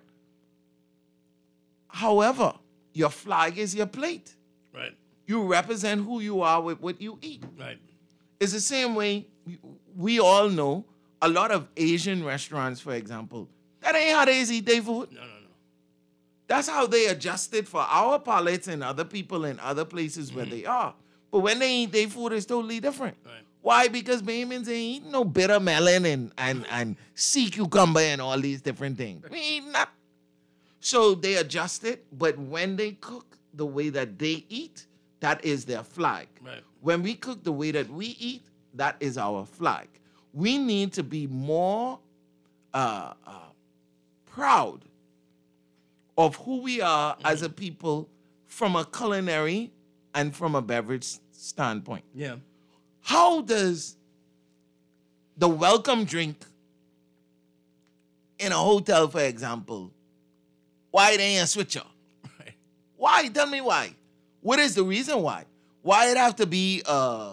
Speaker 8: However, your flag is your plate.
Speaker 7: Right.
Speaker 8: You represent who you are with what you eat.
Speaker 7: Right.
Speaker 8: It's the same way we all know a lot of Asian restaurants, for example, that ain't how they eat their food.
Speaker 7: No.
Speaker 8: That's how they adjusted for our palates and other people in other places where they are. But when they eat their food, it's totally different.
Speaker 7: Right.
Speaker 8: Why? Because Bahamians ain't eating no bitter melon and sea cucumber and all these different things. We ain't that. So they adjusted, but when they cook the way that they eat, that is their flag.
Speaker 7: Right.
Speaker 8: When we cook the way that we eat, that is our flag. We need to be more proud of who we are as a people from a culinary and from a beverage standpoint.
Speaker 7: Yeah.
Speaker 8: How does the welcome drink in a hotel, for example, why they ain't a switcher?
Speaker 7: Right.
Speaker 8: Why? Tell me why. What is the reason why? Why it have to be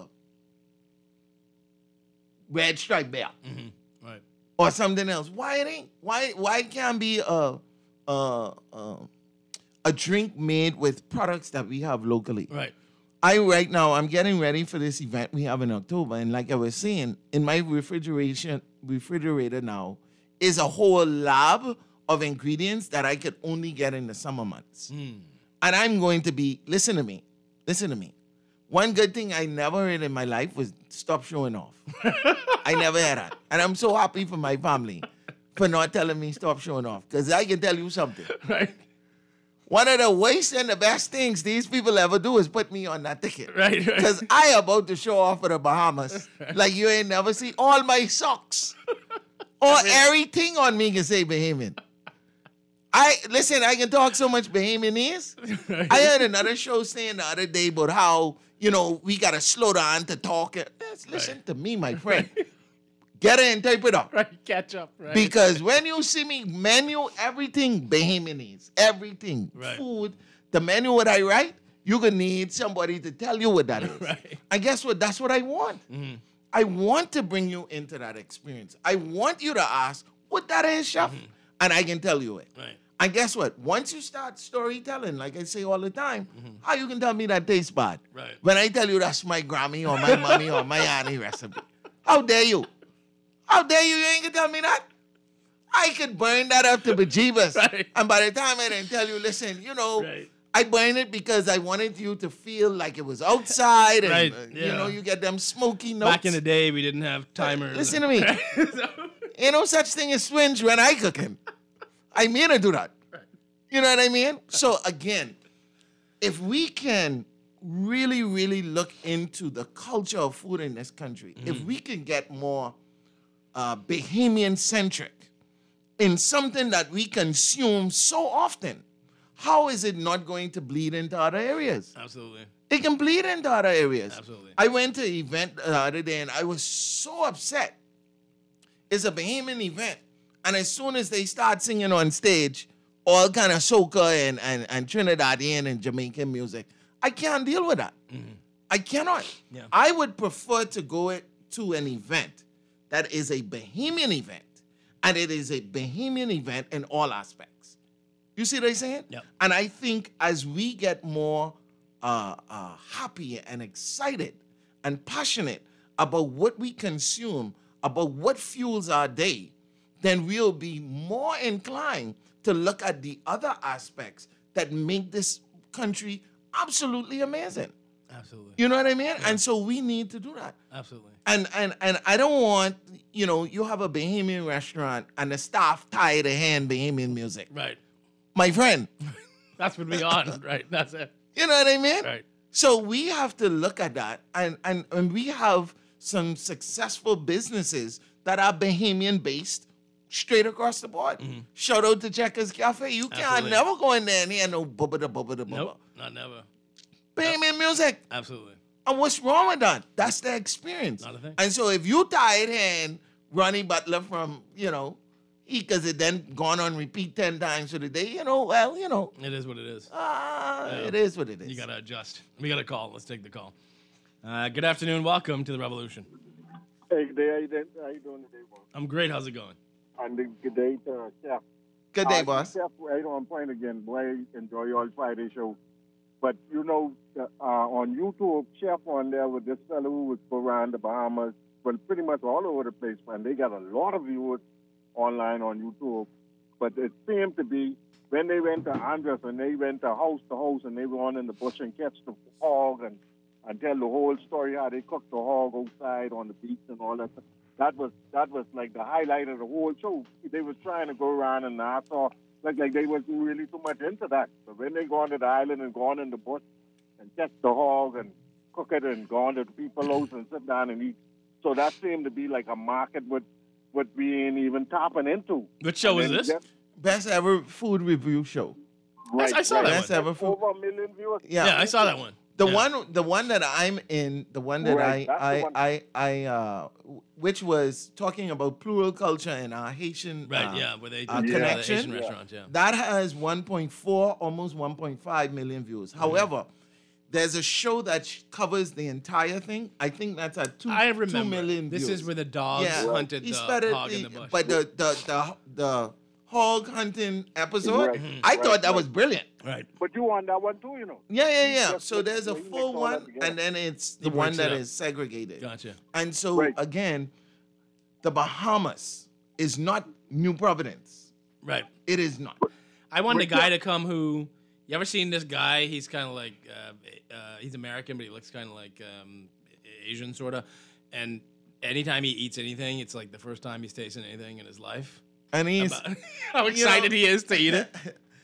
Speaker 8: red stripe beer?
Speaker 7: Right.
Speaker 8: Or something else? Why it ain't? Why it can't be a drink made with products that we have locally?
Speaker 7: Right.
Speaker 8: Right now, I'm getting ready for this event we have in October. And like I was saying, in my refrigerator now is a whole lab of ingredients that I could only get in the summer months. And I'm going to be, listen to me. One good thing I never heard in my life was stop showing off. I never had that. And I'm so happy for my family for not telling me stop showing off. Because I can tell you something.
Speaker 7: Right.
Speaker 8: One of the worst and the best things these people ever do is put me on that ticket.
Speaker 7: Right.
Speaker 8: Because I about to show off for the Bahamas like you ain't never seen. All my socks. Or everything on me can say Bahamian. I can talk so much Bahamianese. I heard another show saying the other day about how, we got to slow down to talk. Listen to me, my friend. Get an interpreter.
Speaker 7: Right, catch up. Right.
Speaker 8: Because when you see me, menu, everything Bahamianese, everything, food, the menu what I write, you're going to need somebody to tell you what that is.
Speaker 7: Right.
Speaker 8: And guess what? That's what I want.
Speaker 7: Mm-hmm.
Speaker 8: I want to bring you into that experience. I want you to ask what that is, chef, and I can tell you it.
Speaker 7: Right.
Speaker 8: And guess what? Once you start storytelling, like I say all the time, how you can tell me that tastes bad?
Speaker 7: Right.
Speaker 8: When I tell you that's my Grammy or my mommy or my auntie recipe. How dare you? How dare you? You ain't gonna tell me that? I could burn that up to bejeebus.
Speaker 7: Right.
Speaker 8: And by the time I didn't tell you, listen, I burned it because I wanted you to feel like it was outside and,
Speaker 7: Right,
Speaker 8: you get them smoky notes.
Speaker 7: Back in the day, we didn't have timers.
Speaker 8: Listen to me. Ain't no such thing as swinge when I cooking. I mean to do that.
Speaker 7: Right.
Speaker 8: You know what I mean? So again, if we can really, really look into the culture of food in this country, if we can get more Bahamian-centric in something that we consume so often, how is it not going to bleed into other areas?
Speaker 7: Absolutely.
Speaker 8: It can bleed into other areas.
Speaker 7: Absolutely.
Speaker 8: I went to an event the other day and I was so upset. It's a Bahamian event. And as soon as they start singing on stage, all kind of soca and Trinidadian and Jamaican music, I can't deal with that. I cannot.
Speaker 7: Yeah.
Speaker 8: I would prefer to go to an event that is a Bahamian event, and it is a Bahamian event in all aspects. You see what I'm saying?
Speaker 7: Yep.
Speaker 8: And I think as we get more happy and excited and passionate about what we consume, about what fuels our day, then we'll be more inclined to look at the other aspects that make this country absolutely amazing.
Speaker 7: Absolutely.
Speaker 8: You know what I mean? Yeah. And so we need to do that.
Speaker 7: Absolutely.
Speaker 8: And I don't want, you have a Bahamian restaurant and the staff tie the hand Bahamian music.
Speaker 7: Right.
Speaker 8: My friend.
Speaker 7: That's what we on, right? That's it.
Speaker 8: You know what I mean?
Speaker 7: Right.
Speaker 8: So we have to look at that. And we have some successful businesses that are Bahamian based straight across the board. Shout out to Checkers Cafe. You can't never go in there and hear no bubba da bubba da bubba.
Speaker 7: Nope, not never.
Speaker 8: Bahamian music.
Speaker 7: Absolutely.
Speaker 8: And what's wrong with that? That's the experience.
Speaker 7: Not a thing.
Speaker 8: And so if you tired hand Ronnie Butler from, because it then gone on repeat 10 times for the day,
Speaker 7: It is what it is.
Speaker 8: It is what it is.
Speaker 7: You got to adjust. We got a call. Let's take the call. Good afternoon. Welcome to the Revolution.
Speaker 21: Hey, good day. How you doing today, boss?
Speaker 7: I'm great. How's it going?
Speaker 21: And good day to Chef.
Speaker 8: Good day, boss.
Speaker 21: Chef, I don't point again. Boy, enjoy your Friday show. But, on YouTube, Chef on there with this fellow who was around the Bahamas, well, pretty much all over the place, man. They got a lot of viewers online on YouTube. But it seemed to be when they went to Andres and they went to house, and they were on in the bush and catch the hog and tell the whole story how they cooked the hog outside on the beach and all that. That was like the highlight of the whole show. They was trying to go around and I saw like they wasn't really too much into that. But when they go on to the island and go on in the bush and catch the hog and cook it and go on to the people's house and sit down and eat. So that seemed to be like a market what we ain't even tapping into.
Speaker 7: What show is this?
Speaker 8: Best ever food review show.
Speaker 21: Right,
Speaker 7: I saw that
Speaker 8: Best
Speaker 7: one.
Speaker 8: ever food.
Speaker 21: Over 1 million viewers.
Speaker 8: Yeah,
Speaker 7: I saw that one.
Speaker 8: The one that I'm in, the one that
Speaker 21: Right,
Speaker 8: I which was talking about plural culture and our Haitian
Speaker 7: where they do
Speaker 8: connection.
Speaker 7: the Asian restaurants, yeah.
Speaker 8: That has 1.4, almost 1.5 million views. However, there's a show that covers the entire thing. I think that's at 2 million views.
Speaker 7: This is where the dogs hunted the hog in the bush.
Speaker 8: But the hog hunting episode,
Speaker 21: Right.
Speaker 8: I thought that was brilliant.
Speaker 7: Right.
Speaker 21: But you on that one too,
Speaker 8: Yeah.
Speaker 21: Just
Speaker 8: So
Speaker 21: mix-
Speaker 8: there's a
Speaker 21: we mix
Speaker 8: full
Speaker 21: all that
Speaker 8: one,
Speaker 21: together.
Speaker 8: and then it's the
Speaker 7: He
Speaker 8: one
Speaker 7: breaks
Speaker 8: that
Speaker 7: it up.
Speaker 8: is segregated.
Speaker 7: Gotcha.
Speaker 8: And so again, the Bahamas is not New Providence.
Speaker 7: Right.
Speaker 8: It is not.
Speaker 7: I wanted a guy to come who. You ever seen this guy? He's kind of like he's American, but he looks kind of like Asian, sort of. And anytime he eats anything, it's like the first time he's tasting anything in his life.
Speaker 8: And he's
Speaker 7: how excited he is to eat it.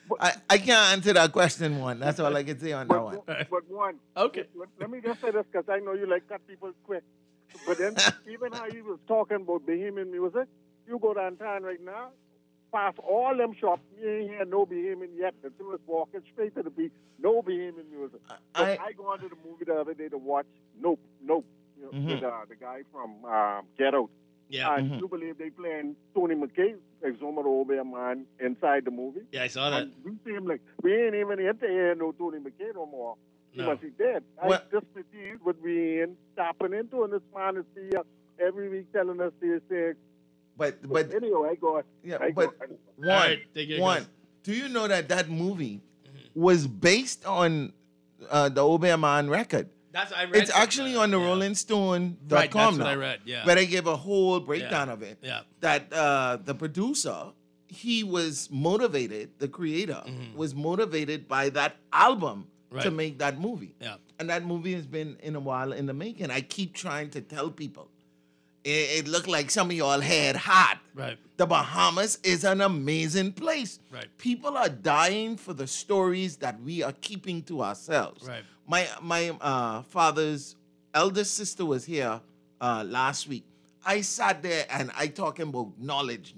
Speaker 8: I can't answer that question, one. That's all I can say on that one.
Speaker 21: But one.
Speaker 7: Okay.
Speaker 21: Let me just say this because I know you like cut people quick. But then, even how you was talking about Bahamian music, you go downtown right now, past all them shops, you ain't hear no Bahamian yet. The tourists walking straight to the beat, no Bahamian music. I go onto the movie the other day to watch Nope. You know, with the guy from Get Out.
Speaker 7: Yeah.
Speaker 21: And you believe they playing Tony McKay, Exhumed Obeah Man, inside the movie?
Speaker 7: Yeah, I saw that.
Speaker 21: And we seem like we ain't even into hearing no Tony McKay no more. He must be dead.
Speaker 8: Well,
Speaker 21: This fatigue would be in tapping into, and this man is here every week telling us these things.
Speaker 8: But
Speaker 21: anyway, I go.
Speaker 8: Yeah,
Speaker 21: I
Speaker 8: but
Speaker 21: go.
Speaker 8: one. Do you know that movie was based on the Obeah Man record?
Speaker 7: I read
Speaker 8: it's actually on the RollingStone.com
Speaker 7: Right, that's
Speaker 8: now.
Speaker 7: what I read, yeah.
Speaker 8: Where they give a whole breakdown of it.
Speaker 7: Yeah.
Speaker 8: That the producer, he was motivated, the creator, was motivated by that album to make that movie.
Speaker 7: Yeah.
Speaker 8: And that movie has been in a while in the making. I keep trying to tell people. It looked like some of y'all had hot.
Speaker 7: Right.
Speaker 8: The Bahamas is an amazing place.
Speaker 7: Right.
Speaker 8: People are dying for the stories that we are keeping to ourselves.
Speaker 7: Right.
Speaker 8: My father's eldest sister was here last week. I sat there and I talking about knowledge,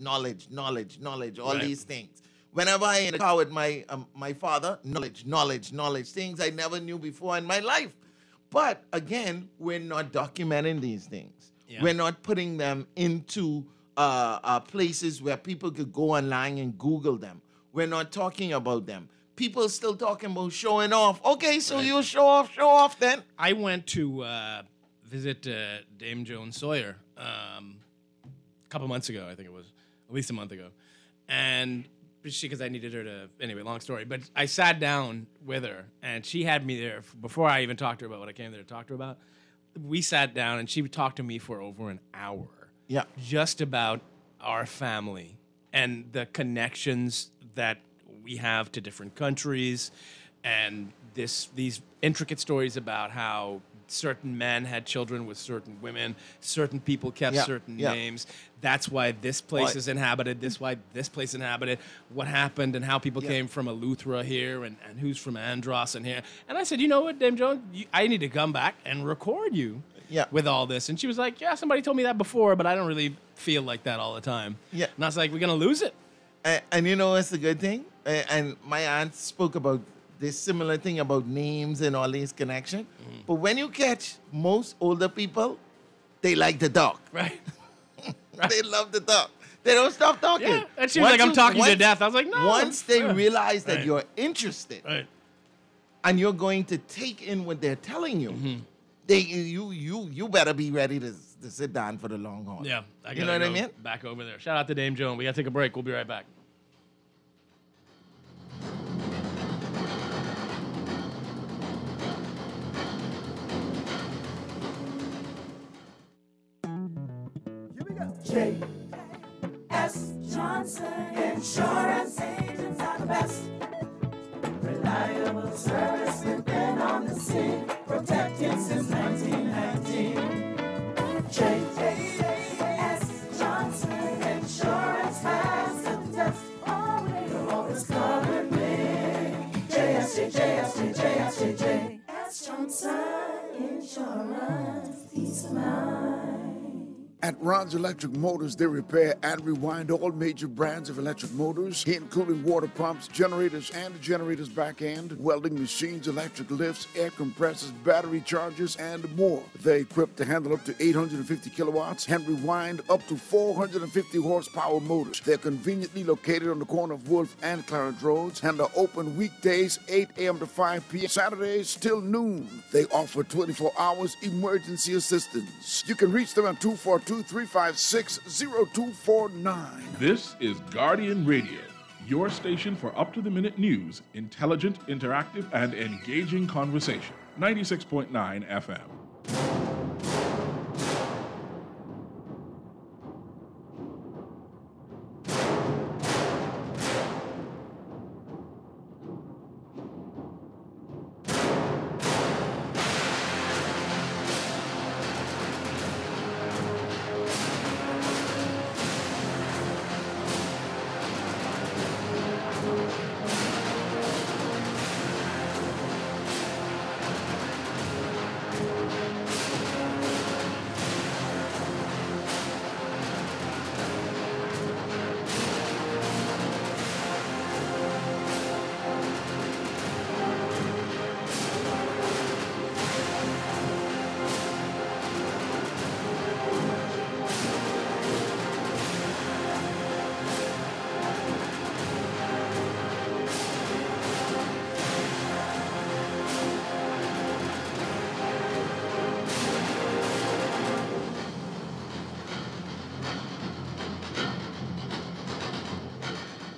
Speaker 8: all these things. Whenever I in the car with my father, knowledge, things I never knew before in my life. But again, we're not documenting these things. Yeah. We're not putting them into places where people could go online and Google them. We're not talking about them. People still talking about showing off. Okay, so you show off then.
Speaker 7: I went to visit Dame Joan Sawyer a couple months ago, I think it was, at least a month ago. And because I needed her to, anyway, long story. But I sat down with her, and she had me there before I even talked to her about what I came there to talk to her about. We sat down, and she talked to me for over an hour.
Speaker 8: Yeah.
Speaker 7: Just about our family and the connections that we have to different countries, and these intricate stories about how certain men had children with certain women, certain people kept certain names. That's why this place is inhabited. This why this place inhabited. What happened and how people came from Eleuthera here and who's from Andros and here. And I said, you know what, Dame Joan, I need to come back and record you with all this. And she was like, yeah, somebody told me that before, but I don't really feel like that all the time.
Speaker 8: Yeah.
Speaker 7: And I was like, we're going to lose it.
Speaker 8: And you know what's the good thing? And my aunt spoke about this similar thing about names and all these connections. But when you catch most older people, they like to talk.
Speaker 7: Right.
Speaker 8: They love to talk. They don't stop talking.
Speaker 7: Yeah. And she was like, I'm talking to death. I was like, no.
Speaker 8: Once they realize that you're interested and you're going to take in what they're telling you, you better be ready to sit down for the long haul.
Speaker 7: Yeah.
Speaker 8: You know what I mean?
Speaker 7: Back over there. Shout out to Dame Joan. We got to take a break. We'll be right back.
Speaker 2: J.S. Johnson Insurance agents are the best. Reliable service, we've been on the scene, protecting since 1919. J.S. Johnson Insurance has the test. You'll always cover me. J.S. Johnson Insurance, peace of mind.
Speaker 22: At Ron's Electric Motors, they repair and rewind all major brands of electric motors, including water pumps, generators and the generator's back end, welding machines, electric lifts, air compressors, battery chargers, and more. They're equipped to handle up to 850 kilowatts and rewind up to 450 horsepower motors. They're conveniently located on the corner of Wolf and Clarence Roads and are open weekdays 8 a.m. to 5 p.m., Saturdays till noon. They offer 24 hours emergency assistance. You can reach them at 242-356-0249.
Speaker 1: This is Guardian Radio, your station for up-to-the-minute news, intelligent, interactive, and engaging conversation. 96.9 FM.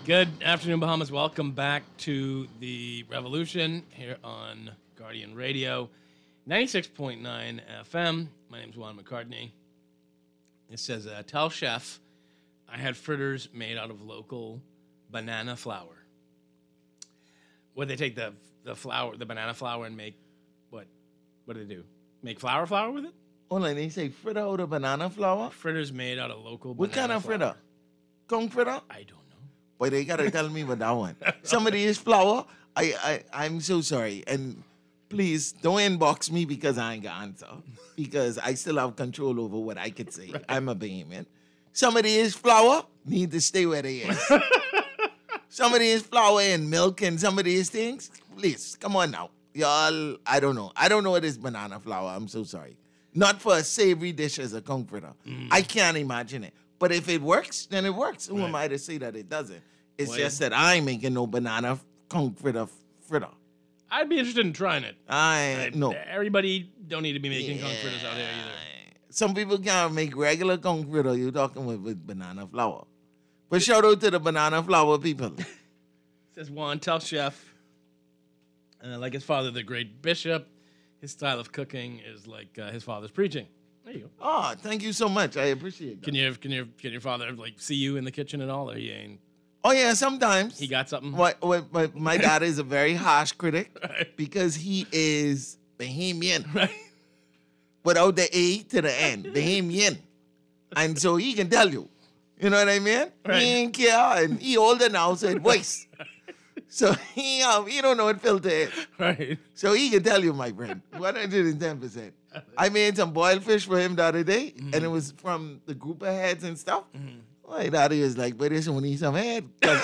Speaker 7: Good afternoon, Bahamas. Welcome back to the Revolution here on Guardian Radio, 96.9 FM. My name's Juan McCartney. It says, tell chef I had fritters made out of local banana flour. What, they take the flour, the banana flour, and make what? What do they do? Make flour with it?
Speaker 8: Hold on, they say fritter out of banana flour?
Speaker 7: Fritters made out of local
Speaker 8: What
Speaker 7: banana
Speaker 8: kind of
Speaker 7: flour.
Speaker 8: fritter? Kung fritter?
Speaker 7: I don't know.
Speaker 8: But they gotta tell me about that one. Somebody is flour. I'm so sorry. And please don't inbox me because I ain't got answer. Because I still have control over what I could say. Right. I'm a Bahamian. Somebody is flour, need to stay where they is. Somebody is flour and milk and some of these things. Please, come on now. Y'all, I don't know. I don't know what is banana flour. I'm so sorry. Not for a savory dish as a kung fritter. I can't imagine it. But if it works, then it works. Who am I to say that it doesn't? It's just that I ain't making no banana kung fritter.
Speaker 7: I'd be interested in trying it.
Speaker 8: No.
Speaker 7: Everybody don't need to be making kung fritters out there either.
Speaker 8: Some people can't make regular kung fritter. You're talking with banana flour. But shout out to the banana flour people.
Speaker 7: Says Juan, tell chef, like his father, the great bishop, his style of cooking is like his father's preaching. There you go.
Speaker 8: Oh, thank you so much. I appreciate that.
Speaker 7: Can your father like see you in the kitchen at all, or he ain't?
Speaker 8: Oh yeah, sometimes.
Speaker 7: He got something.
Speaker 8: My dad is a very harsh critic because he is Bahamian,
Speaker 7: right?
Speaker 8: Without the A to the N, Bahamian, and so he can tell you. You know what I mean?
Speaker 7: Right.
Speaker 8: He ain't care, and he older now, so it voice. So he don't know what filter is.
Speaker 7: Right.
Speaker 8: So he can tell you, my friend, 110%. I made some boiled fish for him the other day, and it was from the group of heads and stuff. My daddy was like, but this one need some head.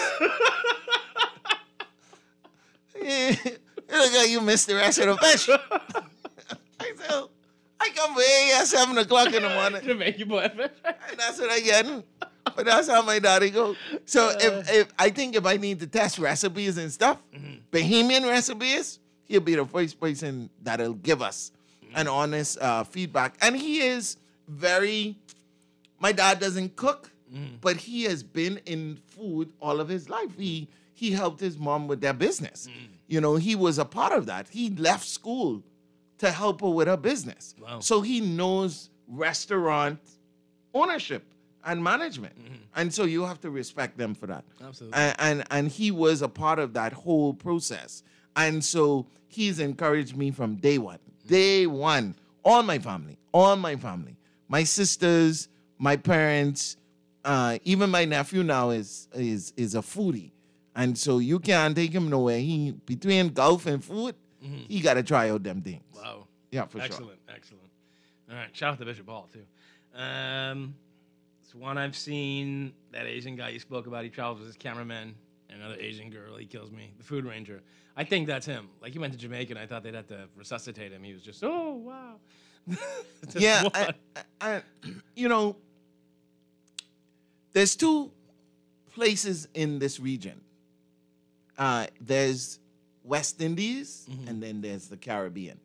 Speaker 8: It look like you missed the rest of the fish. I said, I come here at 7 o'clock in the morning.
Speaker 7: To make you boil fish.
Speaker 8: And that's what I get. But that's how my daddy goes. So if I think if I need to test recipes and stuff, Bahamian recipes, he'll be the first person that'll give us an honest feedback. And he is my dad doesn't cook, but he has been in food all of his life. He helped his mom with their business. You know, he was a part of that. He left school to help her with her business.
Speaker 7: Wow.
Speaker 8: So he knows restaurant ownership and management. And so you have to respect them for that.
Speaker 7: Absolutely.
Speaker 8: And he was a part of that whole process. And so he's encouraged me from day one. Day one. All my family. My sisters, my parents, even my nephew now is a foodie. And so you can't take him nowhere. Between golf and food, he got to try out them things.
Speaker 7: Wow.
Speaker 8: Yeah, for sure.
Speaker 7: Excellent. All right. Shout out to Bishop Hall, too. It's one I've seen. That Asian guy you spoke about, he travels with his cameraman. Another Asian girl, he kills me. The Food Ranger. I think that's him. Like, he went to Jamaica, and I thought they'd have to resuscitate him. He was just, oh, wow.
Speaker 8: Yeah, I you know, there's two places in this region. There's West Indies, and then there's the Caribbean.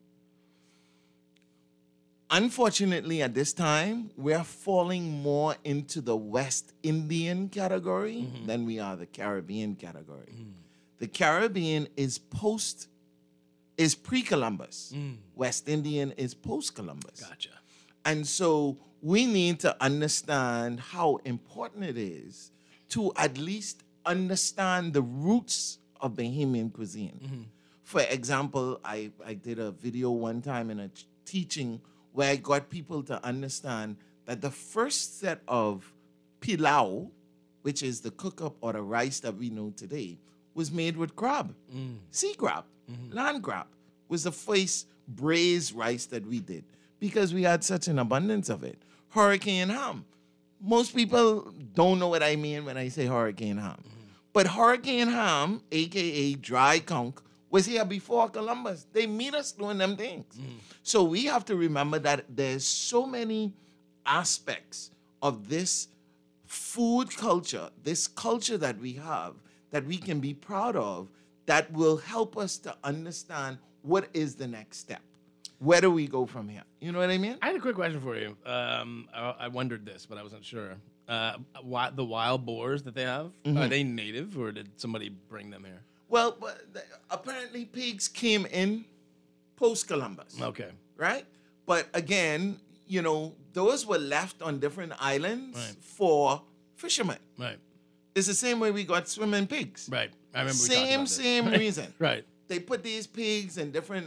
Speaker 8: Unfortunately, at this time, we're falling more into the West Indian category than we are the Caribbean category. The Caribbean is pre-Columbus. West Indian is post-Columbus.
Speaker 7: Gotcha.
Speaker 8: And so we need to understand how important it is to at least understand the roots of Bahamian cuisine. For example, I did a video one time in a teaching where I got people to understand that the first set of pilau, which is the cook-up or the rice that we know today, was made with crab. Sea crab, land crab, was the first braised rice that we did because we had such an abundance of it. Hurricane ham. Most people don't know what I mean when I say hurricane ham. But hurricane ham, a.k.a. dry conch, was here before Columbus. They meet us doing them things. So we have to remember that there's so many aspects of this food culture, this culture that we have, that we can be proud of, that will help us to understand what is the next step. Where do we go from here? You know what I mean?
Speaker 7: I had a quick question for you. I wondered this, but I wasn't sure. The wild boars that they have,
Speaker 8: Mhm.
Speaker 7: are they native or did somebody bring them here?
Speaker 8: Well, apparently pigs came in post-Columbus.
Speaker 7: Okay.
Speaker 8: Right? But again, those were left on different islands for fishermen.
Speaker 7: Right.
Speaker 8: It's the same way we got swimming pigs.
Speaker 7: Right. I remember we talked about this.
Speaker 8: Same
Speaker 7: Right.
Speaker 8: reason.
Speaker 7: Right.
Speaker 8: They put these pigs in different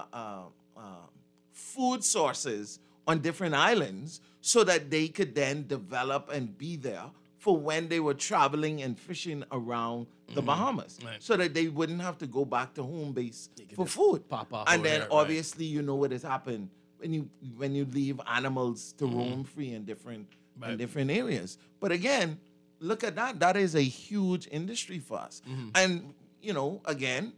Speaker 8: food sources on different islands so that they could then develop and be there for when they were traveling and fishing around the Bahamas.
Speaker 7: Right.
Speaker 8: So that they wouldn't have to go back to home base for food.
Speaker 7: Pop off
Speaker 8: And
Speaker 7: over
Speaker 8: then
Speaker 7: here, right.
Speaker 8: obviously you know what has happened when you leave animals to roam free in different areas. But again, look at that. That is a huge industry for us. And again,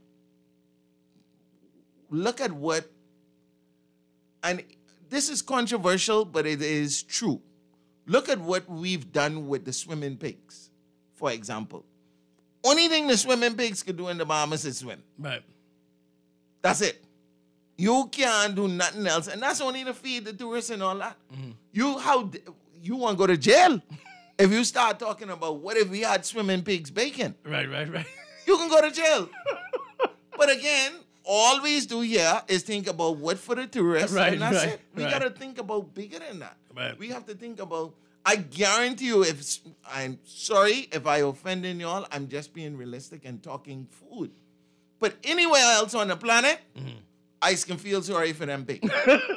Speaker 8: look at what, and this is controversial, but it is true. Look at what we've done with the swimming pigs, for example. Only thing the swimming pigs could do in the Bahamas is swim.
Speaker 7: Right.
Speaker 8: That's it. You can't do nothing else, and that's only to feed the tourists and all that. You want to go to jail if you start talking about what if we had swimming pigs bacon.
Speaker 7: Right.
Speaker 8: You can go to jail. But again, all we do here is think about what for the tourists,
Speaker 7: Right,
Speaker 8: and that's
Speaker 7: right,
Speaker 8: it. We
Speaker 7: right.
Speaker 8: got to think about bigger than that.
Speaker 7: Right.
Speaker 8: We have to think about, I guarantee you, I'm sorry if I offended y'all, I'm just being realistic and talking food. But anywhere else on the planet, I can feel sorry for them pigs.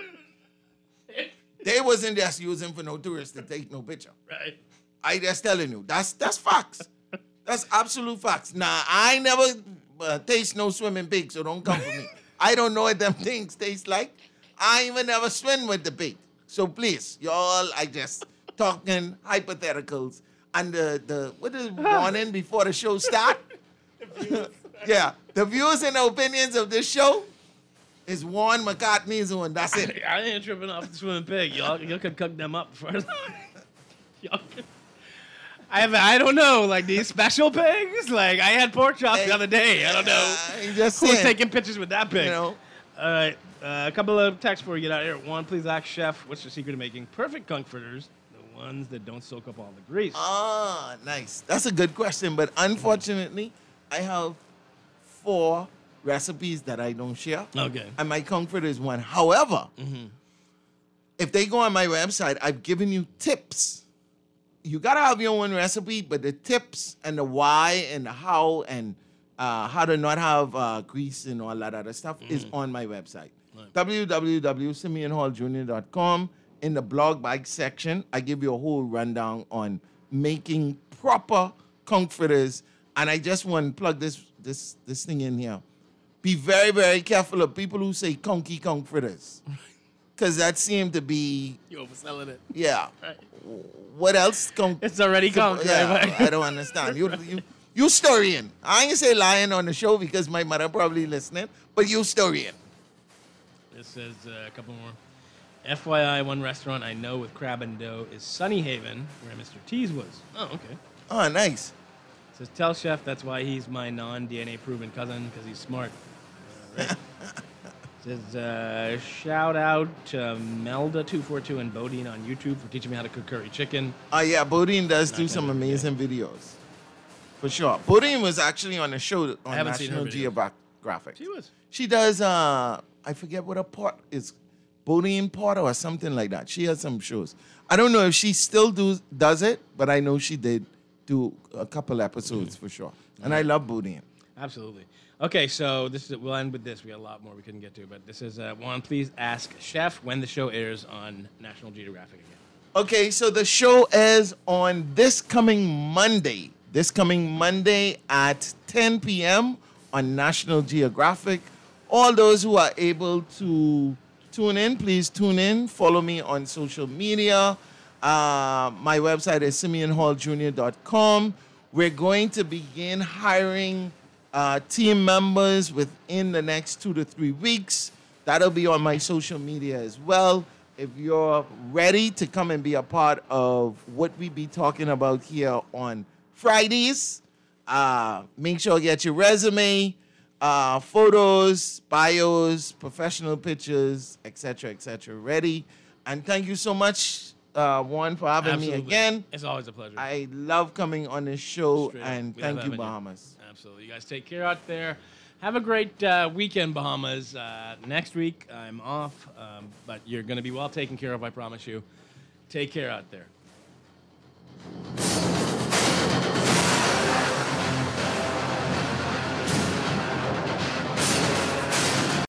Speaker 8: They wasn't just using for no tourists to take no picture.
Speaker 7: Right.
Speaker 8: I just telling you, that's facts. That's absolute facts. Nah, I never taste no swimming pig, so don't come for me. I don't know what them things taste like. I even never swim with the pig. So please, y'all, I just talking hypotheticals. And what is warning before the show start? Yeah, the views and opinions of this show is Warren McCartney's one. That's it.
Speaker 7: I ain't tripping off the swimming pig. Y'all could cook them up first. Y'all could. I don't know, like these special pigs. Like I had pork chops the other day. I don't know
Speaker 8: just
Speaker 7: who's
Speaker 8: saying.
Speaker 7: taking pictures with that pig.
Speaker 8: You know.
Speaker 7: All right, a couple of texts before we get out of here. One, please ask Chef, what's the secret of making perfect comforters? The ones that don't soak up all the grease.
Speaker 8: Ah, nice. That's a good question, but unfortunately, I have 4 recipes that I don't share.
Speaker 7: Okay.
Speaker 8: And my comfort is one. However, if they go on my website, I've given you tips. You gotta have your own recipe, but the tips and the why and the how and how to not have grease and all that other stuff is on my website. www.simeonhalljr.com. In the blog bag section, I give you a whole rundown on making proper comforters. And I just want to plug this thing in here. Be very, very careful of people who say conky comforters. Because that seemed to be...
Speaker 7: You overselling it.
Speaker 8: Yeah.
Speaker 7: Right.
Speaker 8: What else?
Speaker 7: It's already conked.
Speaker 8: Yeah,
Speaker 7: Right?
Speaker 8: I don't understand. You storying. I ain't say lying on the show because my mother probably listening, but you storying.
Speaker 7: This says a couple more. FYI, one restaurant I know with crab and dough is Sunny Haven, where Mr. T's was. Oh, okay.
Speaker 8: Oh, nice.
Speaker 7: Says, tell Chef that's why he's my non-DNA proven cousin, because he's smart. Right. Says, shout out to Melda242 and Bodine on YouTube for teaching me how to cook curry chicken.
Speaker 8: Yeah, Bodine does do some amazing videos. For sure. Bodine was actually on the show on
Speaker 7: haven't seen her
Speaker 8: National
Speaker 7: videos.
Speaker 8: Geographic.
Speaker 7: She was.
Speaker 8: She does, I forget what her pot is, Bodine Potter or something like that. She has some shows. I don't know if she still does it, but I know she did do a couple episodes for sure. And I love Bodine.
Speaker 7: Absolutely. Okay, so we'll end with this. We got a lot more we couldn't get to, but this is Juan. Please ask Chef when the show airs on National Geographic again.
Speaker 8: Okay, so the show airs on this coming Monday at 10 p.m. on National Geographic. All those who are able to tune in, please tune in. Follow me on social media. My website is simeonhalljr.com. We're going to begin hiring team members within the next 2 to 3 weeks. That'll be on my social media as well. If you're ready to come and be a part of what we be talking about here on Fridays, make sure you get your resume, photos, bios, professional pictures, etc., ready. And thank you so much Juan, for having me
Speaker 7: Absolutely.
Speaker 8: again.
Speaker 7: It's always a pleasure.
Speaker 8: I love coming on this show,
Speaker 7: Straight up.
Speaker 8: and
Speaker 7: We love
Speaker 8: thank you,
Speaker 7: having
Speaker 8: Bahamas.
Speaker 7: Absolutely. You guys take care out there. Have a great weekend, Bahamas. Next week, I'm off, but you're going to be well taken care of, I promise you. Take care out there.